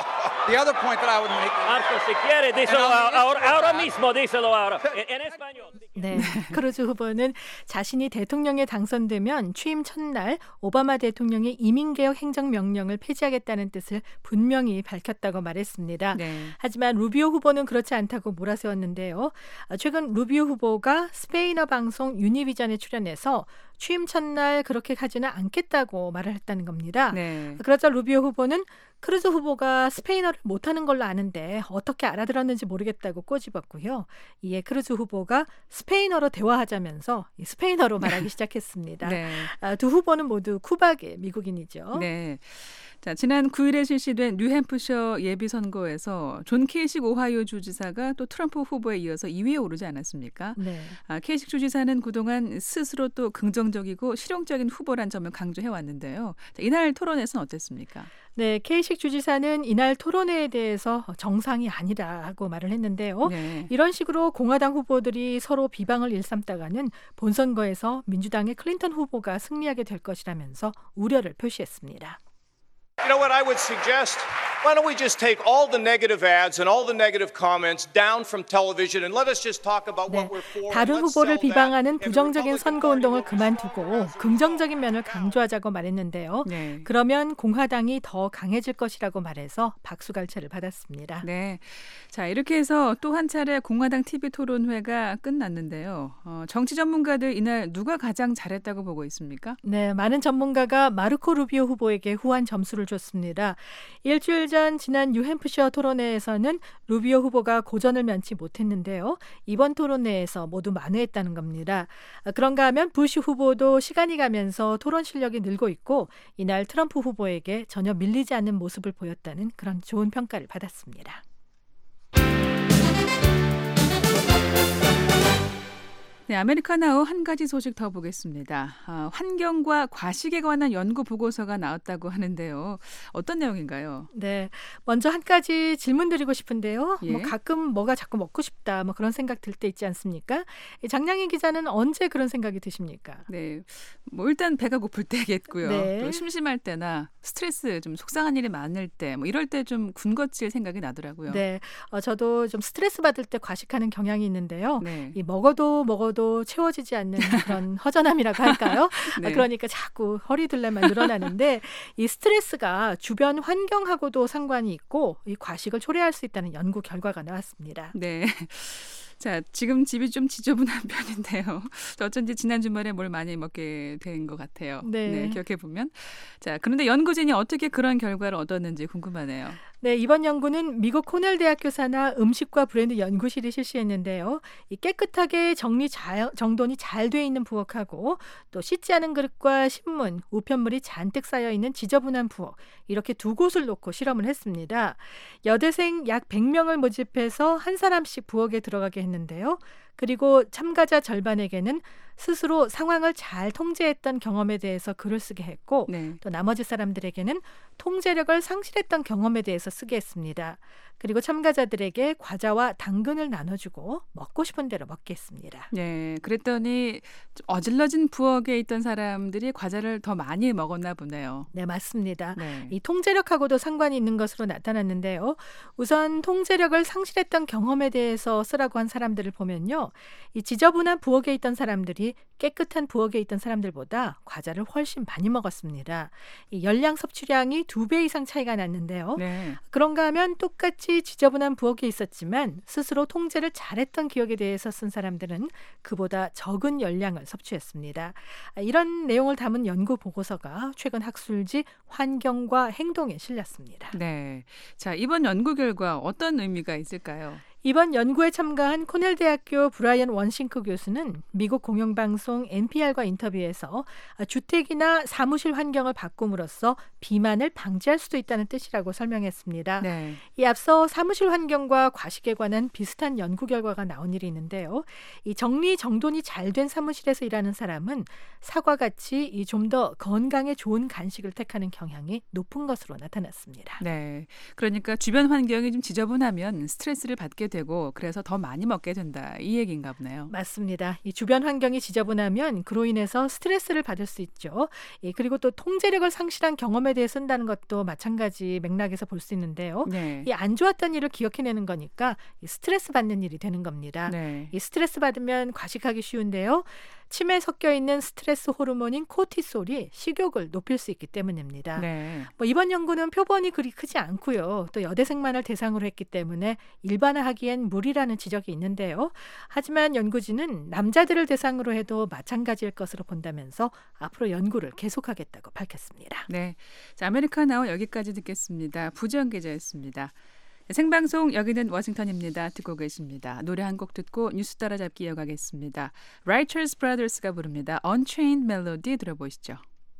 The other point that I would make. Marco, si quiere, díselo ahora mismo, díselo ahora. En español. 네, 크루즈 후보는 자신이 대통령에 당선되면 취임 첫날 오바마 대통령의 이민개혁 행정명령을 폐지하겠다는 뜻을 분명히 밝혔다고 말했습니다. 네. 하지만 루비오 후보는 그렇지 않다고 몰아세웠는데요. 최근 루비오 후보가 스페인어 방송 유니비전에 출연해서 취임 첫날 그렇게 하지는 않겠다고 말을 했다는 겁니다. 네. 그러자 루비오 후보는 크루즈 후보가 스페인어를 못하는 걸로 아는데 어떻게 알아들었는지 모르겠다고 꼬집었고요. 이에 크루즈 후보가 스페인어로 대화하자면서 스페인어로 말하기 시작했습니다. 네. 두 후보는 모두 쿠박의 미국인이죠. 네. 자, 지난 9일에 실시된 뉴햄프셔 예비선거에서 존 케이식 오하이오 주지사가 또 트럼프 후보에 이어서 2위에 오르지 않았습니까? 네. 케이식 주지사는 그동안 스스로 또 긍정적이고 실용적인 후보란 점을 강조해왔는데요. 자, 이날 토론에서는 어땠습니까? 네, 케이식 주지사는 이날 토론회에 대해서 정상이 아니라고 말을 했는데요. 네. 이런 식으로 공화당 후보들이 서로 비방을 일삼다가는 본선거에서 민주당의 클린턴 후보가 승리하게 될 것이라면서 우려를 표시했습니다. You know what I would suggest? Why don't we just take all the negative ads and all the negative comments down from television and let us just talk about what we're for. 다른 후보를 비방하는 부정적인 선거운동을 그만두고 긍정적인 면을 강조하자고 말했는데요. 네. 그러면 공화당이 더 강해질 것이라고 말해서 박수갈채를 받았습니다. 네. 자, 이렇게 해서 또 한 차례 공화당 TV 토론회가 끝났는데요. 정치 전문가들 이날 누가 가장 잘했다고 보고 있습니까? 네, 많은 전문가가 마르코 루비오 후보에게 후한 점수를 줬습니다. 일주일 전 지난 뉴햄프셔 토론회에서는 루비오 후보가 고전을 면치 못했는데요. 이번 토론회에서 모두 만회했다는 겁니다. 그런가 하면 부시 후보도 시간이 가면서 토론 실력이 늘고 있고 이날 트럼프 후보에게 전혀 밀리지 않는 모습을 보였다는 그런 좋은 평가를 받았습니다. 네, 아메리카나우 한 가지 소식 더 보겠습니다. 환경과 과식에 관한 연구 보고서가 나왔다고 하는데요. 어떤 내용인가요? 네, 먼저 한 가지 질문 드리고 싶은데요. 예. 가끔 뭐가 자꾸 먹고 싶다 그런 생각 들 때 있지 않습니까? 장량희 기자는 언제 그런 생각이 드십니까? 네, 일단 배가 고플 때겠고요. 네. 또 심심할 때나 스트레스 좀 속상한 일이 많을 때 이럴 때 좀 군것질 생각이 나더라고요. 네, 저도 좀 스트레스 받을 때 과식하는 경향이 있는데요. 네. 이 먹어도 채워지지 않는 그런 허전함이라고 할까요? 네. 그러니까 자꾸 허리둘레만 늘어나는데 이 스트레스가 주변 환경하고도 상관이 있고 이 과식을 초래할 수 있다는 연구 결과가 나왔습니다. 네. 자, 지금 집이 좀 지저분한 편인데요. 어쩐지 지난 주말에 뭘 많이 먹게 된 것 같아요. 네. 기억해보면. 자, 그런데 연구진이 어떻게 그런 결과를 얻었는지 궁금하네요. 네, 이번 연구는 미국 코넬 대학교 산하 음식과 브랜드 연구실이 실시했는데요. 이 깨끗하게 정돈이 잘 돼 있는 부엌하고 또 씻지 않은 그릇과 신문, 우편물이 잔뜩 쌓여 있는 지저분한 부엌 이렇게 두 곳을 놓고 실험을 했습니다. 여대생 약 100명을 모집해서 한 사람씩 부엌에 들어가게 했는데요. 그리고 참가자 절반에게는 스스로 상황을 잘 통제했던 경험에 대해서 글을 쓰게 했고 네. 또 나머지 사람들에게는 통제력을 상실했던 경험에 대해서 쓰게 했습니다. 그리고 참가자들에게 과자와 당근을 나눠주고 먹고 싶은 대로 먹게 했습니다. 네, 그랬더니 좀 어질러진 부엌에 있던 사람들이 과자를 더 많이 먹었나 보네요. 네, 맞습니다. 네. 이 통제력하고도 상관이 있는 것으로 나타났는데요. 우선 통제력을 상실했던 경험에 대해서 쓰라고 한 사람들을 보면요. 이 지저분한 부엌에 있던 사람들이 깨끗한 부엌에 있던 사람들보다 과자를 훨씬 많이 먹었습니다. 이 열량 섭취량이 2배 이상 차이가 났는데요. 네. 그런가 하면 똑같이 지저분한 부엌에 있었지만 스스로 통제를 잘했던 기억에 대해서 쓴 사람들은 그보다 적은 열량을 섭취했습니다. 이런 내용을 담은 연구 보고서가 최근 학술지 환경과 행동에 실렸습니다. 네. 자, 이번 연구 결과 어떤 의미가 있을까요? 이번 연구에 참가한 코넬 대학교 브라이언 원싱크 교수는 미국 공영방송 NPR과 인터뷰에서 주택이나 사무실 환경을 바꿈으로써 비만을 방지할 수도 있다는 뜻이라고 설명했습니다. 네. 이 앞서 사무실 환경과 과식에 관한 비슷한 연구 결과가 나온 일이 있는데요. 이 정리 정돈이 잘 된 사무실에서 일하는 사람은 사과같이 좀 더 건강에 좋은 간식을 택하는 경향이 높은 것으로 나타났습니다. 네. 그러니까 주변 환경이 좀 지저분하면 스트레스를 받게 되고 그래서 더 많이 먹게 된다. 이 얘기인가 보네요. 맞습니다. 이 주변 환경이 지저분하면 그로 인해서 스트레스를 받을 수 있죠. 그리고 또 통제력을 상실한 경험에 대해 쓴다는 것도 마찬가지 맥락에서 볼 수 있는데요. 네. 이 안 좋았던 일을 기억해내는 거니까 이 스트레스 받는 일이 되는 겁니다. 네. 이 스트레스 받으면 과식하기 쉬운데요. 침에 섞여 있는 스트레스 호르몬인 코티솔이 식욕을 높일 수 있기 때문입니다. 네. 이번 연구는 표본이 그리 크지 않고요. 또 여대생만을 대상으로 했기 때문에 일반화하기엔 무리라는 지적이 있는데요. 하지만 연구진은 남자들을 대상으로 해도 마찬가지일 것으로 본다면서 앞으로 연구를 계속하겠다고 밝혔습니다. 네, 자, 아메리카노 여기까지 듣겠습니다. 부정 기자였습니다. 생방송 여기는 워싱턴입니다. 듣고 계십니다. 노래 한 곡 듣고 뉴스 따라잡기 이어가겠습니다. Righteous Brothers가 부릅니다. Unchained Melody 들어보시죠.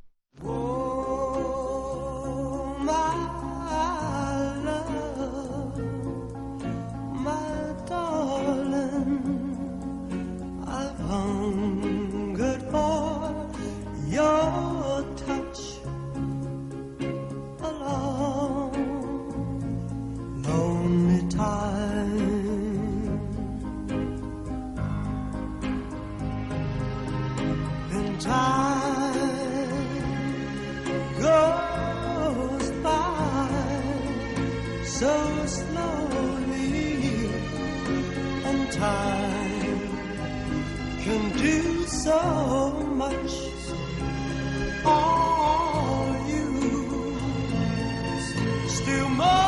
So slowly, and time can do so much. All you still more.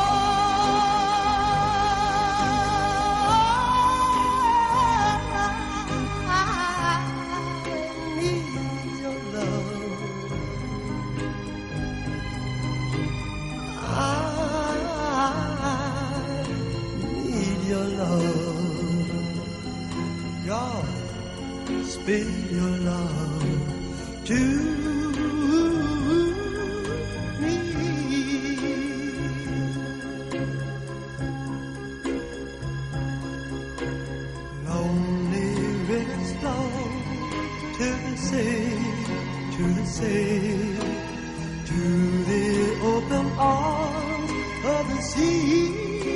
I need your love. Your love, God, spill your love to me. Lonely rivers flow to the sea, to the sea, to the open arms of the sea.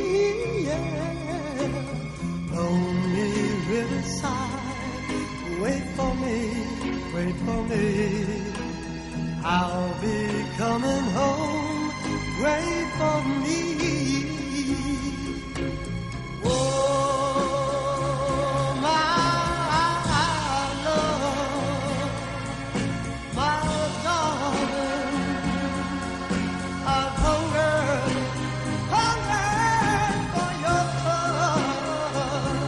Lonely riverside, wait for me, wait for me. I'll be coming home, wait for me. Oh, my love, my darling, I've hungered for your love.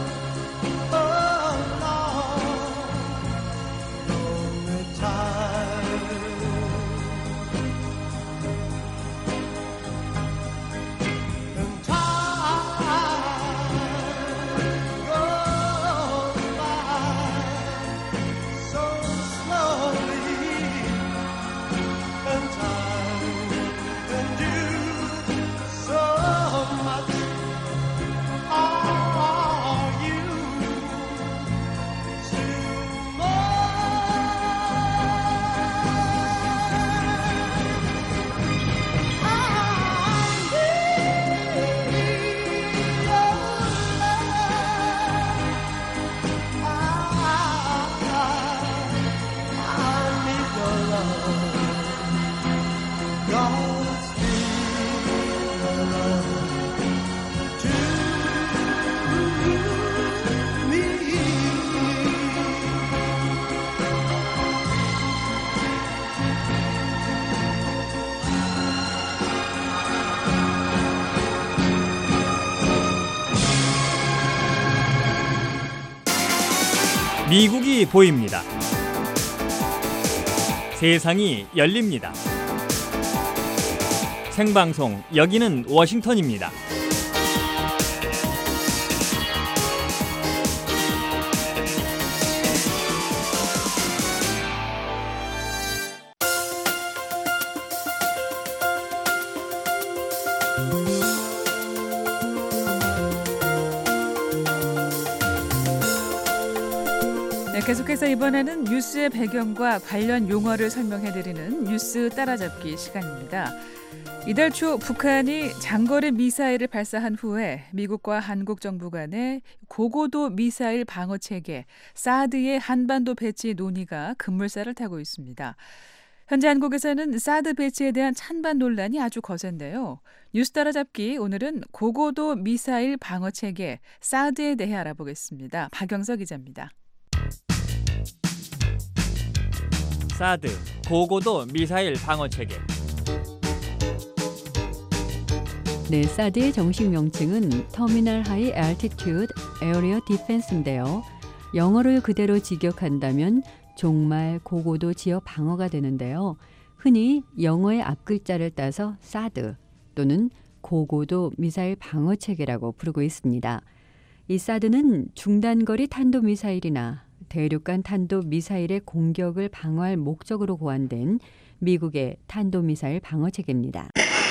미국이 보입니다. 세상이 열립니다. 생방송 여기는 워싱턴입니다. 계속해서 이번에는 뉴스의 배경과 관련 용어를 설명해드리는 뉴스 따라잡기 시간입니다. 이달 초 북한이 장거리 미사일을 발사한 후에 미국과 한국 정부 간의 고고도 미사일 방어 체계 사드의 한반도 배치 논의가 급물살을 타고 있습니다. 현재 한국에서는 사드 배치에 대한 찬반 논란이 아주 거센데요. 뉴스 따라잡기 오늘은 고고도 미사일 방어 체계 사드에 대해 알아보겠습니다. 박영석 기자입니다. 사드, 고고도 미사일 방어 체계. 네, 사드의 정식 명칭은 터미널 하이 알티튜드 에어리어 디펜스인데요. 영어를 그대로 직역한다면 종말 고고도 지역 방어가 되는데요. 흔히 영어의 앞글자를 따서 사드 또는 고고도 미사일 방어 체계라고 부르고 있습니다. 이 사드는 중단거리 탄도미사일이나 대륙간 탄도미사일의 공격을 방어할 목적으로 고안된 미국의 탄도미사일 방어 체계입니다.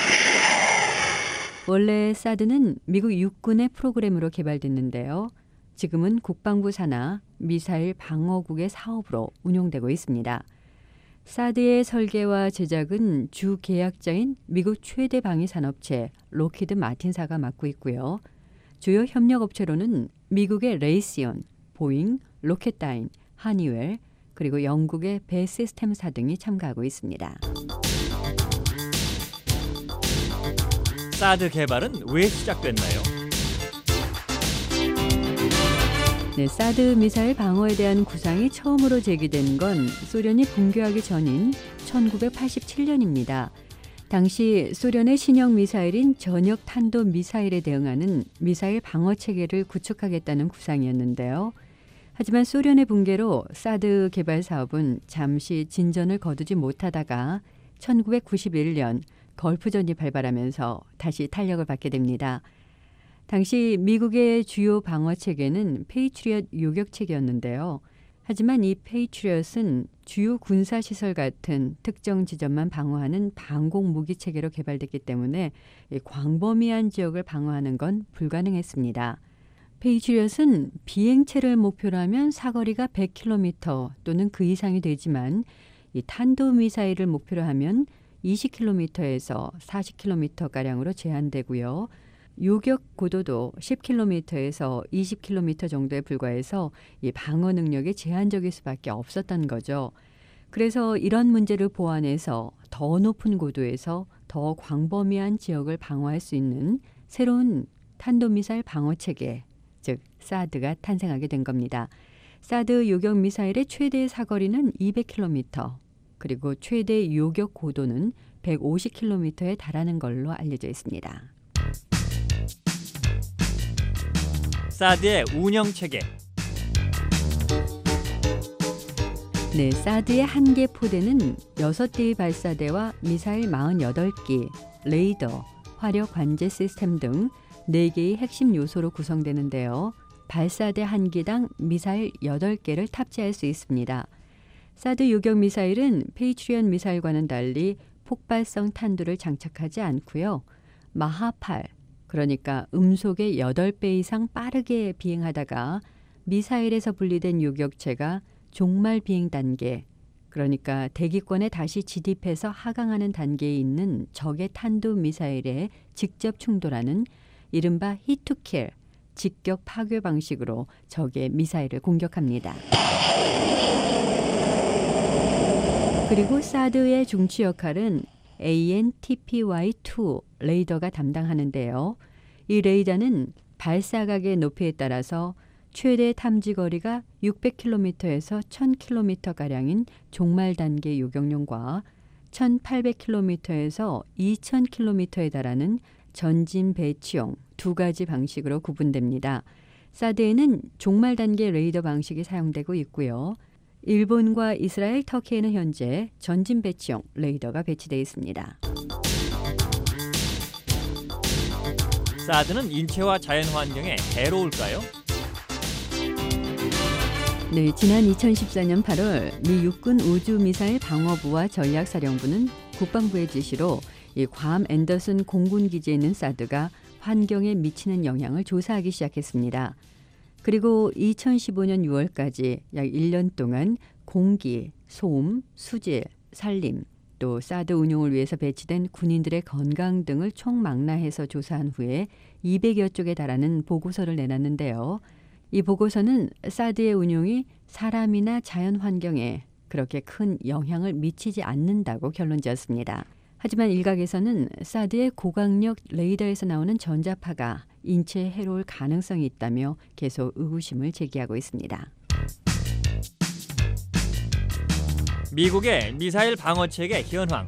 원래 사드는 미국 육군의 프로그램으로 개발됐는데요. 지금은 국방부 산하 미사일 방어국의 사업으로 운용되고 있습니다. 사드의 설계와 제작은 주 계약자인 미국 최대 방위 산업체 록히드 마틴사가 맡고 있고요. 주요 협력업체로는 미국의 레이시온, 보잉, 로켓다인, 하니웰, 그리고 영국의 배 시스템사 등이 참가하고 있습니다. 사드 개발은 왜 시작됐나요? 네, 사드 미사일 방어에 대한 구상이 처음으로 제기된 건 소련이 붕괴하기 전인 1987년입니다. 당시 소련의 신형 미사일인 전역 탄도 미사일에 대응하는 미사일 방어 체계를 구축하겠다는 구상이었는데요. 하지만 소련의 붕괴로 사드 개발 사업은 잠시 진전을 거두지 못하다가 1991년 걸프전이 발발하면서 다시 탄력을 받게 됩니다. 당시 미국의 주요 방어 체계는 페이트리엇 요격 체계였는데요. 하지만 이 페이트리엇은 주요 군사시설 같은 특정 지점만 방어하는 방공 무기 체계로 개발됐기 때문에 광범위한 지역을 방어하는 건 불가능했습니다. 페이트리엇은 비행체를 목표로 하면 사거리가 100km 또는 그 이상이 되지만 이 탄도미사일을 목표로 하면 20km에서 40km가량으로 제한되고요. 요격 고도도 10km에서 20km 정도에 불과해서 이 방어 능력이 제한적일 수밖에 없었던 거죠. 그래서 이런 문제를 보완해서 더 높은 고도에서 더 광범위한 지역을 방어할 수 있는 새로운 탄도미사일 방어 체계, 즉 사드가 탄생하게 된 겁니다. 사드 요격 미사일의 최대 사거리는 200km, 그리고 최대 요격 고도는 150km에 달하는 걸로 알려져 있습니다. 사드의 운영 체계. 네, 사드의 한 개 포대는 6대의 발사대와 미사일 48기, 레이더, 화력 관제 시스템 등 4개의 핵심 요소로 구성되는데요. 발사대 한 기당 미사일 8개를 탑재할 수 있습니다. 사드 요격 미사일은 페이트리엇 미사일과는 달리 폭발성 탄두를 장착하지 않고요. 마하 8, 그러니까 음속의 8배 이상 빠르게 비행하다가 미사일에서 분리된 요격체가 종말 비행 단계, 그러니까 대기권에 다시 진입해서 하강하는 단계에 있는 적의 탄도 미사일에 직접 충돌하는 이른바 히트킬, 직격 파괴 방식으로 적의 미사일을 공격합니다. 그리고 사드의 중추 역할은 AN/TPY-2 레이더가 담당하는데요. 이 레이더는 발사각의 높이에 따라서 최대 탐지 거리가 600km에서 1000km가량인 종말 단계 요격용과 1800km에서 2000km에 달하는 전진 배치용 두 가지 방식으로 구분됩니다. 사드에는 종말 단계 레이더 방식이 사용되고 있고요. 일본과 이스라엘, 터키에는 현재 전진 배치용 레이더가 배치되어 있습니다. 사드는 인체와 자연환경에 해로울까요? 네, 지난 2014년 8월 미 육군 우주미사일 방어부와 전략사령부는 국방부의 지시로 이 괌 앤더슨 공군기지에 있는 사드가 환경에 미치는 영향을 조사하기 시작했습니다. 그리고 2015년 6월까지 약 1년 동안 공기, 소음, 수질, 산림, 또 사드 운용을 위해서 배치된 군인들의 건강 등을 총망라해서 조사한 후에 200여 쪽에 달하는 보고서를 내놨는데요. 이 보고서는 사드의 운용이 사람이나 자연 환경에 그렇게 큰 영향을 미치지 않는다고 결론지었습니다. 하지만 일각에서는 사드의 고강력 레이더에서 나오는 전자파가 인체에 해로울 가능성이 있다며 계속 의구심을 제기하고 있습니다. 미국의 미사일 방어체계 현황.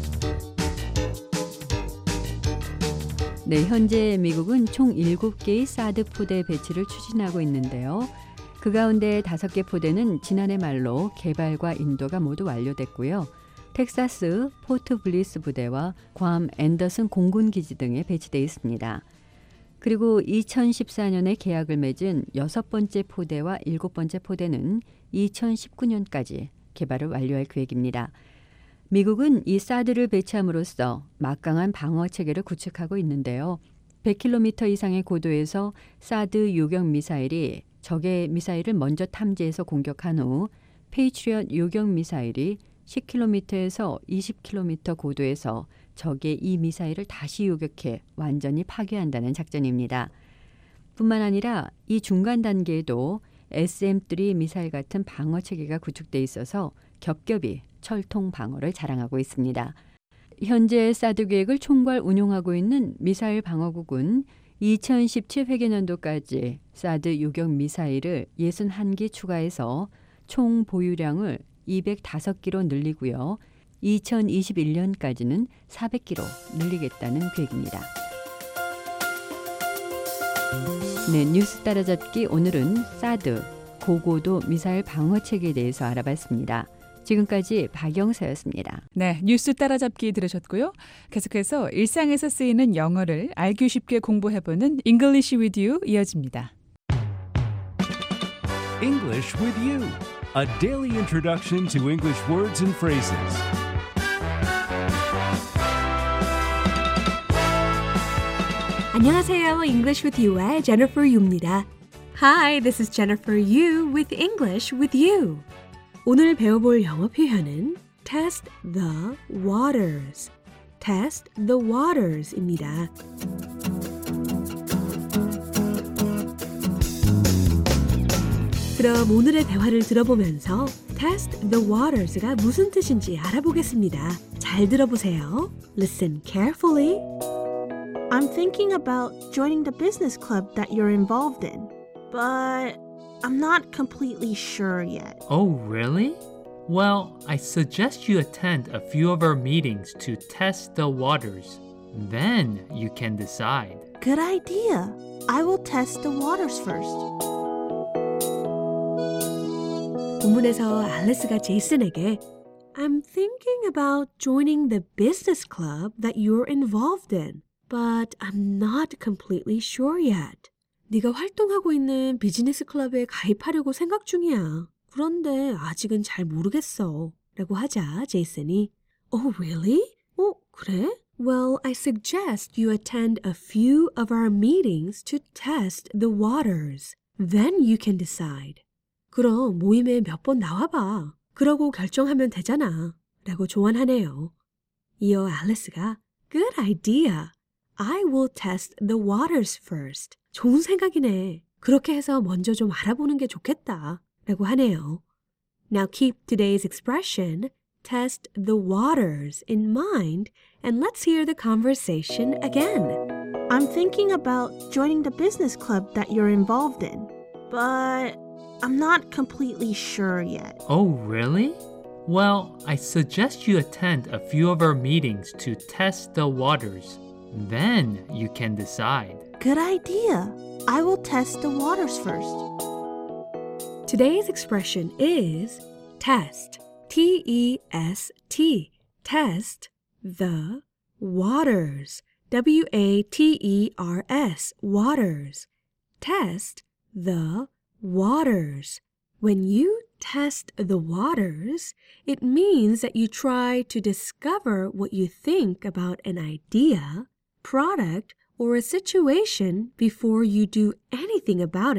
네, 현재 미국은 총 7개의 사드 포대 배치를 추진하고 있는데요. 그 가운데 5개 포대는 지난해 말로 개발과 인도가 모두 완료됐고요. 텍사스 포트 블리스 부대와 괌 앤더슨 공군기지 등에 배치되어 있습니다. 그리고 2014년에 계약을 맺은 6번째 포대와 7번째 포대는 2019년까지 개발을 완료할 계획입니다. 미국은 이 사드를 배치함으로써 막강한 방어 체계를 구축하고 있는데요. 100km 이상의 고도에서 사드 요격 미사일이 적의 미사일을 먼저 탐지해서 공격한 후 페이트리엇 요격 미사일이 10km에서 20km 고도에서 적의 이 미사일을 다시 요격해 완전히 파괴한다는 작전입니다. 뿐만 아니라 이 중간 단계에도 SM-3 미사일 같은 방어 체계가 구축돼 있어서 겹겹이 철통 방어를 자랑하고 있습니다. 현재 사드 계획을 총괄 운용하고 있는 미사일 방어국은 2017 회계년도까지 사드 요격 미사일을 61기 추가해서 총 보유량을 205기로 늘리고요. 2021년까지는 400기로 늘리겠다는 계획입니다. 네, 뉴스 따라잡기 오늘은 사드, 고고도 미사일 방어 체계에 대해서 알아봤습니다. 지금까지 박영서였습니다. 네, 뉴스 따라잡기 들으셨고요. 계속해서 일상에서 쓰이는 영어를 알기 쉽게 공부해보는 English with You 이어집니다. English with You, a daily introduction to English words and phrases. 안녕하세요. English with You의 Jennifer Yu입니다. Hi, this is Jennifer Yu with English with You. 오늘 배워볼 영어 표현은 test the waters, test the waters입니다. 그럼 오늘의 대화를 들어보면서 test the waters가 무슨 뜻인지 알아보겠습니다. 잘 들어보세요. Listen carefully. I'm thinking about joining the business club that you're involved in, but I'm not completely sure yet. Oh, really? Well, I suggest you attend a few of our meetings to test the waters. Then you can decide. Good idea. I will test the waters first. 본문에서 알리스가 제이슨에게 I'm thinking about joining the business club that you're involved in, but I'm not completely sure yet. 네가 활동하고 있는 비즈니스 클럽에 가입하려고 생각 중이야. 그런데 아직은 잘 모르겠어. 라고 하자 제이슨이 Oh, really? 그래? Well, I suggest you attend a few of our meetings to test the waters. Then you can decide. 그럼 모임에 몇 번 나와봐. 그러고 결정하면 되잖아. 라고 조언하네요. 이어 앨리스가 Good idea. I will test the waters first. 좋은 생각이네. 그렇게 해서 먼저 좀 알아보는 게 좋겠다. 라고 하네요. Now keep today's expression, test the waters, in mind, and let's hear the conversation again. I'm thinking about joining the business club that you're involved in, but I'm not completely sure yet. Oh, really? Well, I suggest you attend a few of our meetings to test the waters. Then you can decide. Good idea. I will test the waters first. Today's expression is test. T-E-S-T. Test the waters. W-A-T-E-R-S. Waters. Test the waters. When you test the waters, it means that you try to discover what you think about an idea, product, or a situation before you do anything about it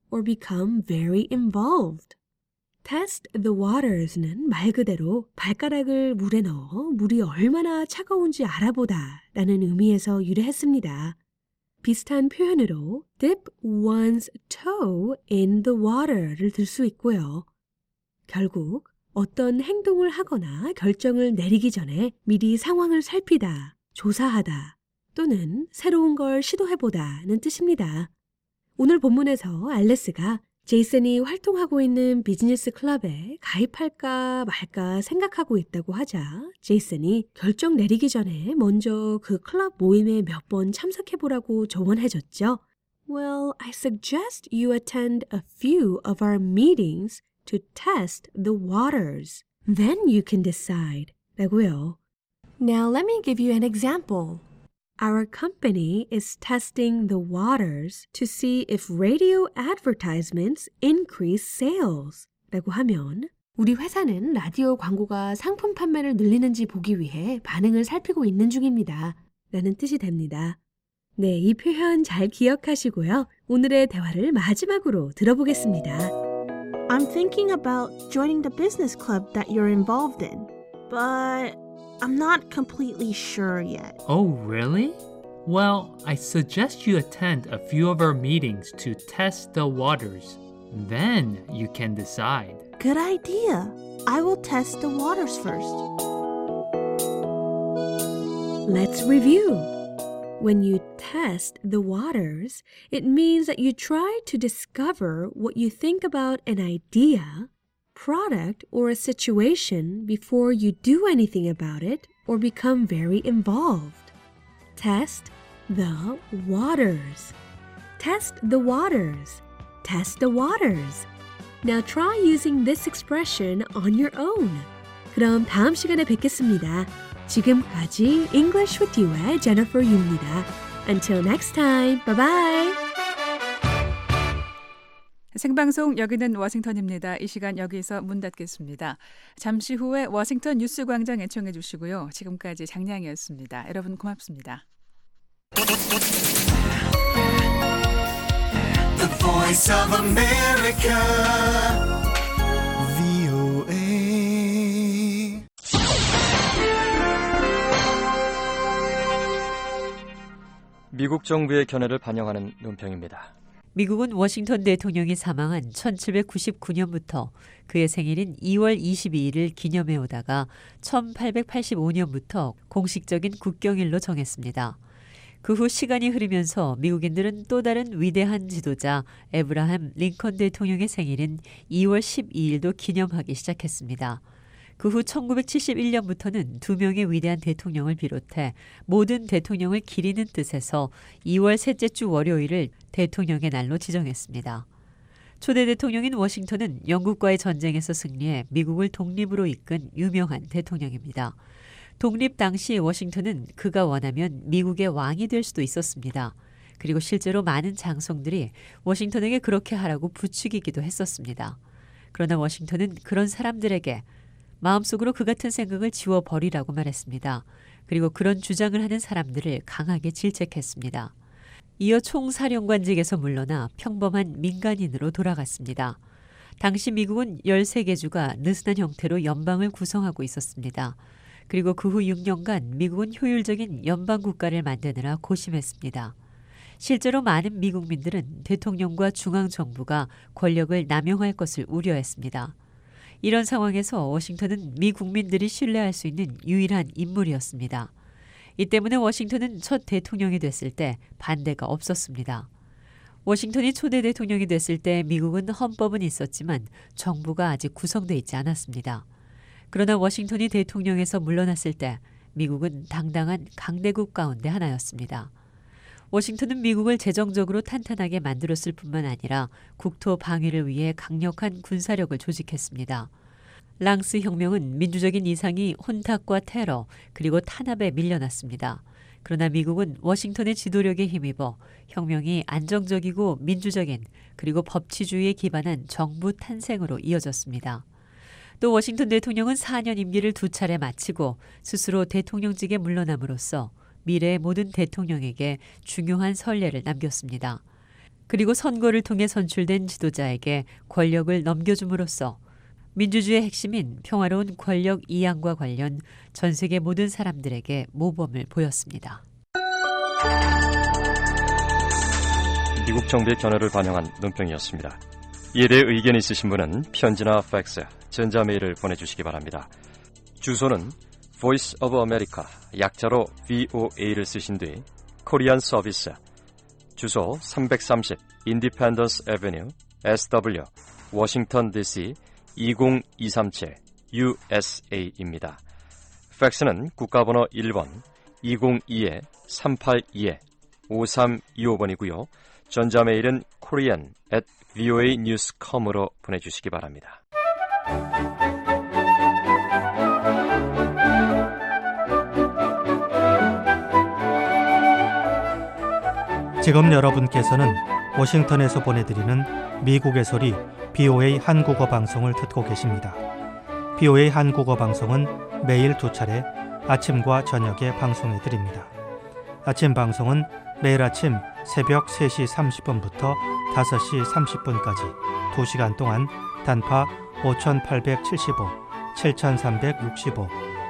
or become very involved. Test the waters는 말 그대로 발가락을 물에 넣어 물이 얼마나 차가운지 알아보다 라는 의미에서 유래했습니다. 비슷한 표현으로 dip one's toe in the water를 들 수 있고요. 결국 어떤 행동을 하거나 결정을 내리기 전에 미리 상황을 살피다, 조사하다 또는 새로운 걸 시도해보다는 뜻입니다. 오늘 본문에서 앨리스가 제이슨이 활동하고 있는 비즈니스 클럽에 가입할까 말까 생각하고 있다고 하자 제이슨이 결정 내리기 전에 먼저 그 클럽 모임에 몇 번 참석해보라고 조언해줬죠. Well, I suggest you attend a few of our meetings to test the waters. Then you can decide. 라고요. Now let me give you an example. Our company is testing the waters to see if radio advertisements increase sales. 라고 하면 우리 회사는 라디오 광고가 상품 판매를 늘리는지 보기 위해 반응을 살피고 있는 중입니다. 라는 뜻이 됩니다. 네, 이 표현 잘 기억하시고요. 오늘의 대화를 마지막으로 들어보겠습니다. I'm thinking about joining the business club that you're involved in, but I'm not completely sure yet. Oh, really? Well, I suggest you attend a few of our meetings to test the waters. Then you can decide. Good idea. I will test the waters first. Let's review. When you test the waters, it means that you try to discover what you think about an idea, product, or a situation before you do anything about it or become very involved. Test the waters. Test the waters. Test the waters. Now try using this expression on your own. 그럼 다음 시간에 뵙겠습니다. 지금까지 English with You의 Jennifer Yu입니다. Until next time, bye bye. 생방송 여기는 워싱턴입니다. 이 시간 여기서 문 닫겠습니다. 잠시 후에 워싱턴 뉴스광장 애청해 주시고요. 지금까지 장량이었습니다. 여러분 고맙습니다. The Voice of America, VOA. 미국 정부의 견해를 반영하는 논평입니다. 미국은 워싱턴 대통령이 사망한 1799년부터 그의 생일인 2월 22일을 기념해 오다가 1885년부터 공식적인 국경일로 정했습니다. 그 후 시간이 흐르면서 미국인들은 또 다른 위대한 지도자 에브라함 링컨 대통령의 생일인 2월 12일도 기념하기 시작했습니다. 그 후 1971년부터는 두 명의 위대한 대통령을 비롯해 모든 대통령을 기리는 뜻에서 2월 셋째 주 월요일을 대통령의 날로 지정했습니다. 초대 대통령인 워싱턴은 영국과의 전쟁에서 승리해 미국을 독립으로 이끈 유명한 대통령입니다. 독립 당시 워싱턴은 그가 원하면 미국의 왕이 될 수도 있었습니다. 그리고 실제로 많은 장성들이 워싱턴에게 그렇게 하라고 부추기기도 했었습니다. 그러나 워싱턴은 그런 사람들에게 마음속으로 그 같은 생각을 지워버리라고 말했습니다. 그리고 그런 주장을 하는 사람들을 강하게 질책했습니다. 이어 총사령관직에서 물러나 평범한 민간인으로 돌아갔습니다. 당시 미국은 13개 주가 느슨한 형태로 연방을 구성하고 있었습니다. 그리고 그 후 6년간 미국은 효율적인 연방국가를 만드느라 고심했습니다. 실제로 많은 미국민들은 대통령과 중앙정부가 권력을 남용할 것을 우려했습니다. 이런 상황에서 워싱턴은 미 국민들이 신뢰할 수 있는 유일한 인물이었습니다. 이 때문에 워싱턴은 첫 대통령이 됐을 때 반대가 없었습니다. 워싱턴이 초대 대통령이 됐을 때 미국은 헌법은 있었지만 정부가 아직 구성돼 있지 않았습니다. 그러나 워싱턴이 대통령에서 물러났을 때 미국은 당당한 강대국 가운데 하나였습니다. 워싱턴은 미국을 재정적으로 탄탄하게 만들었을 뿐만 아니라 국토 방위를 위해 강력한 군사력을 조직했습니다. 랑스 혁명은 민주적인 이상이 혼탁과 테러 그리고 탄압에 밀려났습니다. 그러나 미국은 워싱턴의 지도력에 힘입어 혁명이 안정적이고 민주적인 그리고 법치주의에 기반한 정부 탄생으로 이어졌습니다. 또 워싱턴 대통령은 4년 임기를 2차례 마치고 스스로 대통령직에 물러남으로써 미래의 모든 대통령에게 중요한 선례를 남겼습니다. 그리고 선거를 통해 선출된 지도자에게 권력을 넘겨줌으로써 민주주의의 핵심인 평화로운 권력 이양과 관련 전 세계 모든 사람들에게 모범을 보였습니다. 미국 정부의 견해를 반영한 논평이었습니다. 이에 대해 의견이 있으신 분은 편지나 팩스, 전자메일을 보내주시기 바랍니다. 주소는 Voice of America, 약자로 VOA를 쓰신 뒤 코리안 서비스, 주소 330 Independence Avenue, SW, 워싱턴 DC 20237 USA입니다. 팩스는 국가번호 1번 202-382-5325번이고요. 전자메일은 korean@voanews.com으로 보내주시기 바랍니다. 지금 여러분께서는 워싱턴에서 보내드리는 미국의 소리 BOA 한국어 방송을 듣고 계십니다. BOA 한국어 방송은 매일 2차례 아침과 저녁에 방송해드립니다. 아침 방송은 매일 아침 새벽 3시 30분부터 5시 30분까지 2시간 동안 단파 5875, 7365,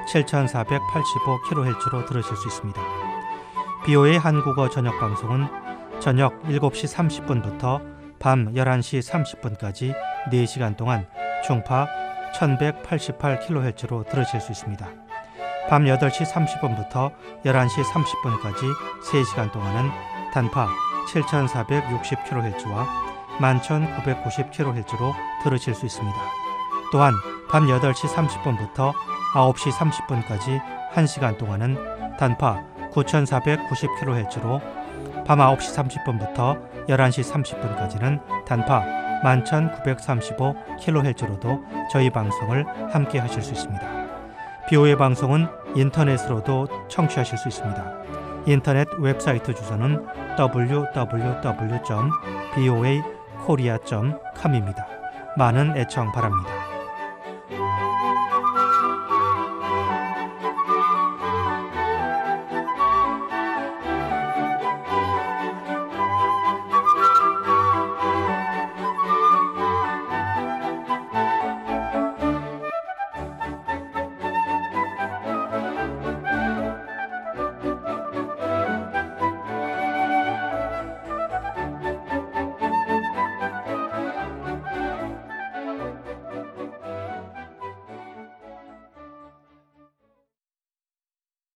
7485kHz로 들으실 수 있습니다. BOA 한국어 저녁 방송은 저녁 7시 30분부터 밤 11시 30분까지 4시간 동안 중파 1188kHz로 들으실 수 있습니다. 밤 8시 30분부터 11시 30분까지 3시간 동안은 단파 7460kHz와 11990kHz로 들으실 수 있습니다. 또한 밤 8시 30분부터 9시 30분까지 1시간 동안은 단파 9490kHz로 밤 9시 30분부터 11시 30분까지는 단파 11935kHz로도 저희 방송을 함께 하실 수 있습니다. BOA 방송은 인터넷으로도 청취하실 수 있습니다. 인터넷 웹사이트 주소는 www.boakorea.com입니다. 많은 애청 바랍니다.